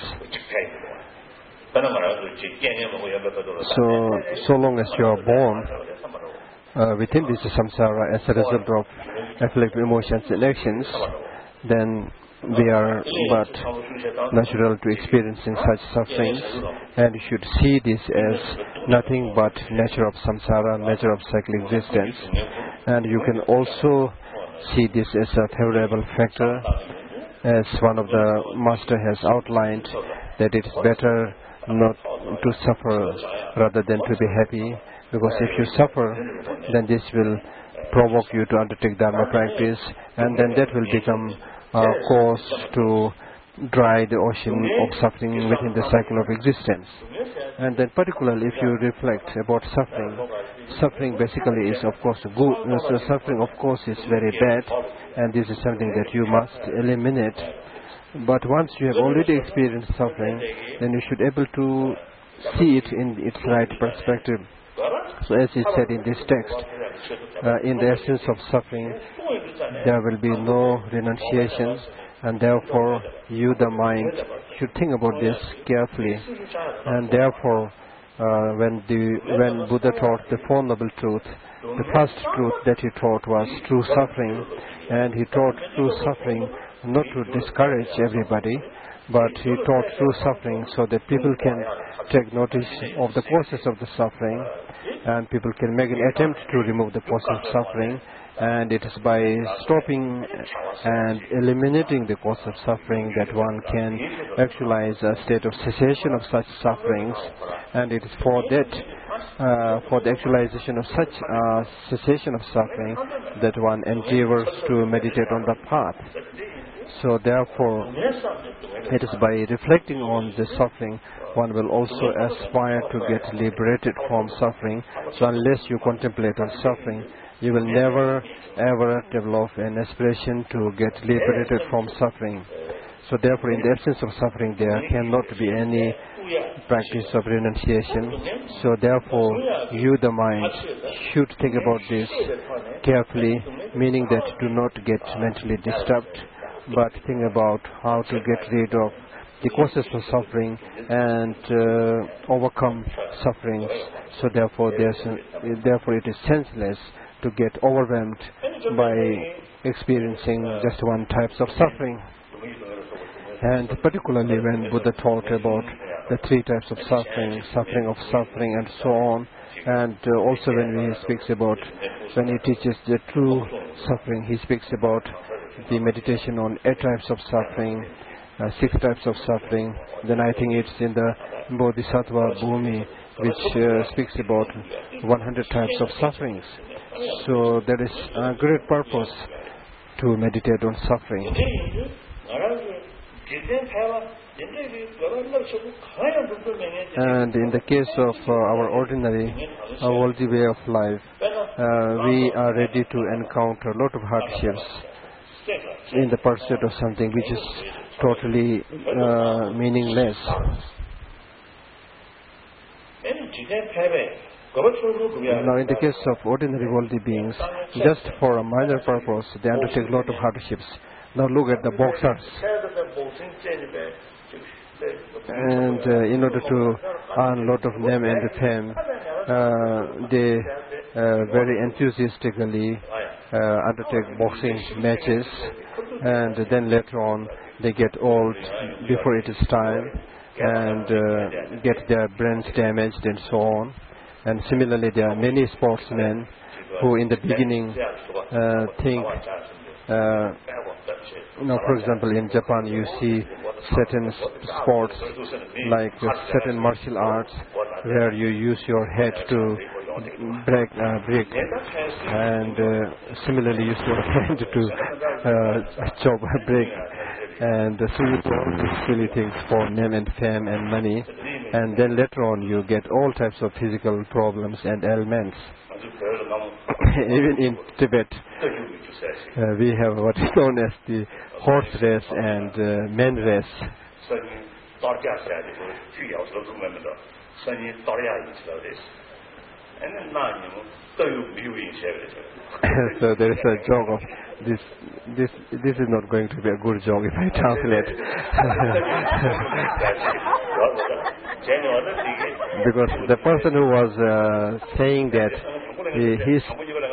So, so long as you are born uh, within this samsara as a result of afflictive emotions and actions, then we are but natural to experiencing such sufferings, and you should see this as nothing but nature of samsara, nature of cyclic existence. And you can also see this as a favorable factor, as one of the master has outlined, that it is better not to suffer rather than to be happy, because if you suffer, then this will provoke you to undertake dharma practice, and then that will become a cause to dry the ocean of suffering within the cycle of existence. And then particularly if you reflect about suffering, suffering basically is of course good. So suffering of course is very bad, and this is something that you must eliminate. But once you have already experienced suffering, then you should be able to see it in its right perspective. So as is said in this text, uh, in the essence of suffering, there will be no renunciation, and therefore you, the mind, should think about this carefully. And therefore, uh, when the when Buddha taught the Four Noble Truths, the first truth that he taught was true suffering, and he taught true suffering not to discourage everybody, but he taught true suffering so that people can take notice of the causes of the suffering, and people can make an attempt to remove the causes of suffering. And it is by stopping and eliminating the cause of suffering that one can actualize a state of cessation of such sufferings. And it is for that, uh, for the actualization of such uh, cessation of suffering, that one endeavors to meditate on the path. So therefore, it is by reflecting on the suffering, one will also aspire to get liberated from suffering. So unless you contemplate on suffering, you will never ever develop an aspiration to get liberated from suffering. So therefore, in the absence of suffering, there cannot be any practice of renunciation. So therefore, you, the mind, should think about this carefully, meaning that do not get mentally disturbed, but think about how to get rid of the causes of suffering and uh, overcome sufferings. So therefore, there's a, therefore it is senseless to get overwhelmed by experiencing just one type of suffering. And particularly when Buddha taught about the three types of suffering, suffering of suffering and so on, and uh, also when he speaks about, when he teaches the true suffering, he speaks about the meditation on eight types of suffering, uh, six types of suffering. Then I think it's in the Bodhisattva Bhumi, which uh, speaks about one hundred types of sufferings. So there is a great purpose to meditate on suffering. And in the case of uh, our ordinary, our worldly way of life, uh, we are ready to encounter a lot of hardships in the pursuit of something which is totally uh, meaningless. Now, in the case of ordinary worldly beings, just for a minor purpose, they undertake a lot of hardships. Now look at the boxers. And uh, in order to earn a lot of name and fame, uh, they uh, very enthusiastically uh, undertake boxing matches, and then later on they get old before it is time, and uh, get their brains damaged and so on. And similarly, there are many sportsmen who in the beginning uh, think, uh, you know, for example, in Japan you see certain sports like uh, certain martial arts where you use your head to break uh, break, and uh, similarly use your hand to uh, chop a break. And uh, so you do all these silly things for name and fame and money, and then later on you get all types of physical problems and ailments. Even in Tibet, uh, we have what is known as the horse race and uh, men race. So there is a joke of this. This this is not going to be a good joke if I translate. Because the person who was uh, saying that uh, his,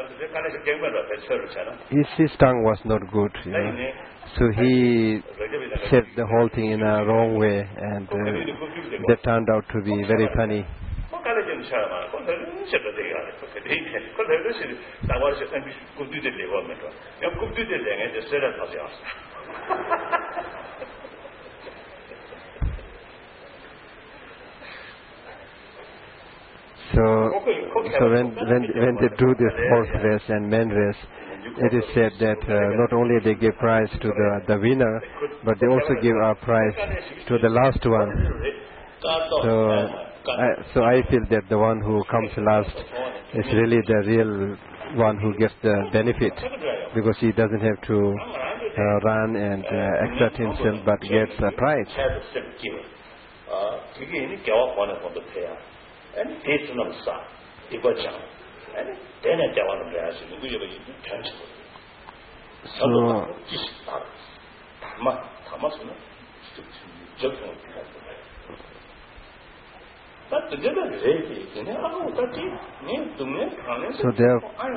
his his tongue was not good, you know. So he said the whole thing in a wrong way, and uh, that turned out to be very funny. So, so when, when when they do this horse race and men race, it is said that uh, not only they give prize to the, the winner, but they also give a prize to the last one. So, I, so I feel that the one who comes last is really the real one who gets the benefit, because he doesn't have to uh, run and uh, exert himself, but gets a prize. So there,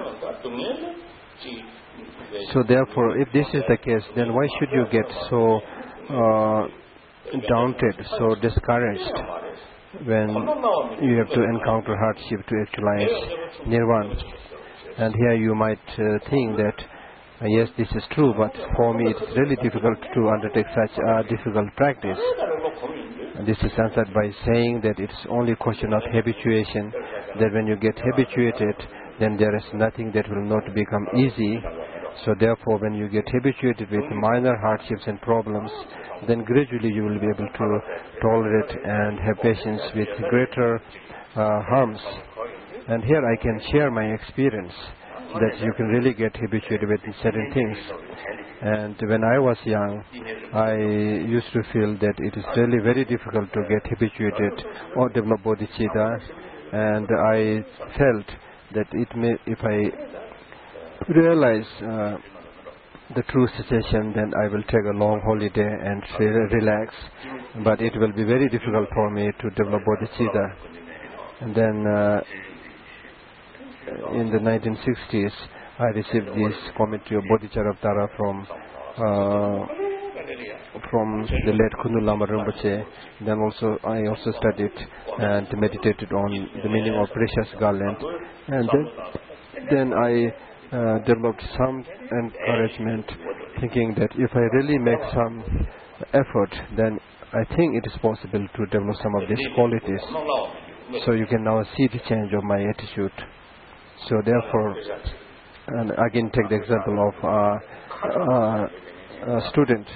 so therefore, if this is the case, then why should you get so uh, daunted, so discouraged when you have to encounter hardship to actualize nirvana? And here you might uh, think that uh, yes, this is true, but for me it's really difficult to undertake such a difficult practice. And this is answered by saying that it's only a question of habituation, that when you get habituated, then there is nothing that will not become easy. So therefore, when you get habituated with minor hardships and problems, then gradually you will be able to tolerate and have patience with greater uh, harms. And here I can share my experience that you can really get habituated with certain things. And when I was young, I used to feel that it is really very difficult to get habituated or develop bodhicitta. And I felt that it may, if I realize uh, the true cessation, then I will take a long holiday and relax. But it will be very difficult for me to develop bodhicitta. And then uh, in the nineteen sixties, I received this commentary of Bodhicharabdhara from uh, from the late Kundul Lama Rinpoche. Then also I also studied and meditated on the meaning of precious garland. And then, then I uh, developed some encouragement, thinking that if I really make some effort, then I think it is possible to develop some of these qualities. So you can now see the change of my attitude. So therefore, and again take the example of uh, uh, a student.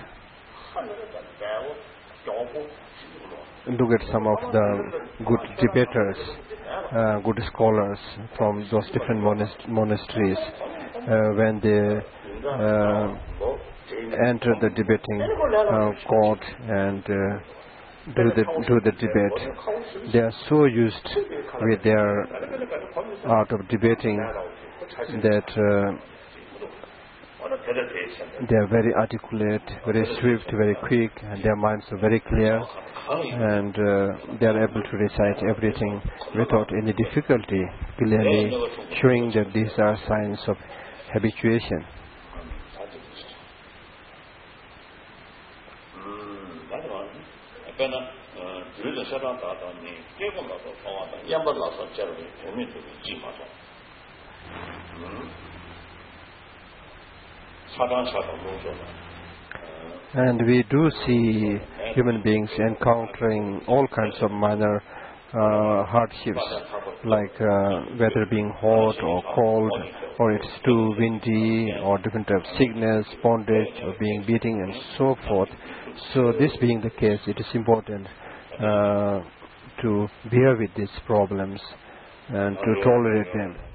Look at some of the good debaters, uh, good scholars from those different monast- monasteries. Uh, when they uh, enter the debating uh, court and uh, do the do the debate, they are so used with their art of debating that uh, they are very articulate, very swift, very quick, and their minds are very clear, and uh, they are able to recite everything without any difficulty, clearly showing that these are signs of habituation. And we do see human beings encountering all kinds of minor uh, hardships, like uh, whether being hot or cold, or it's too windy, or different types of sickness, bondage, or being beaten, and so forth. So this being the case, it is important uh, to bear with these problems and to tolerate them.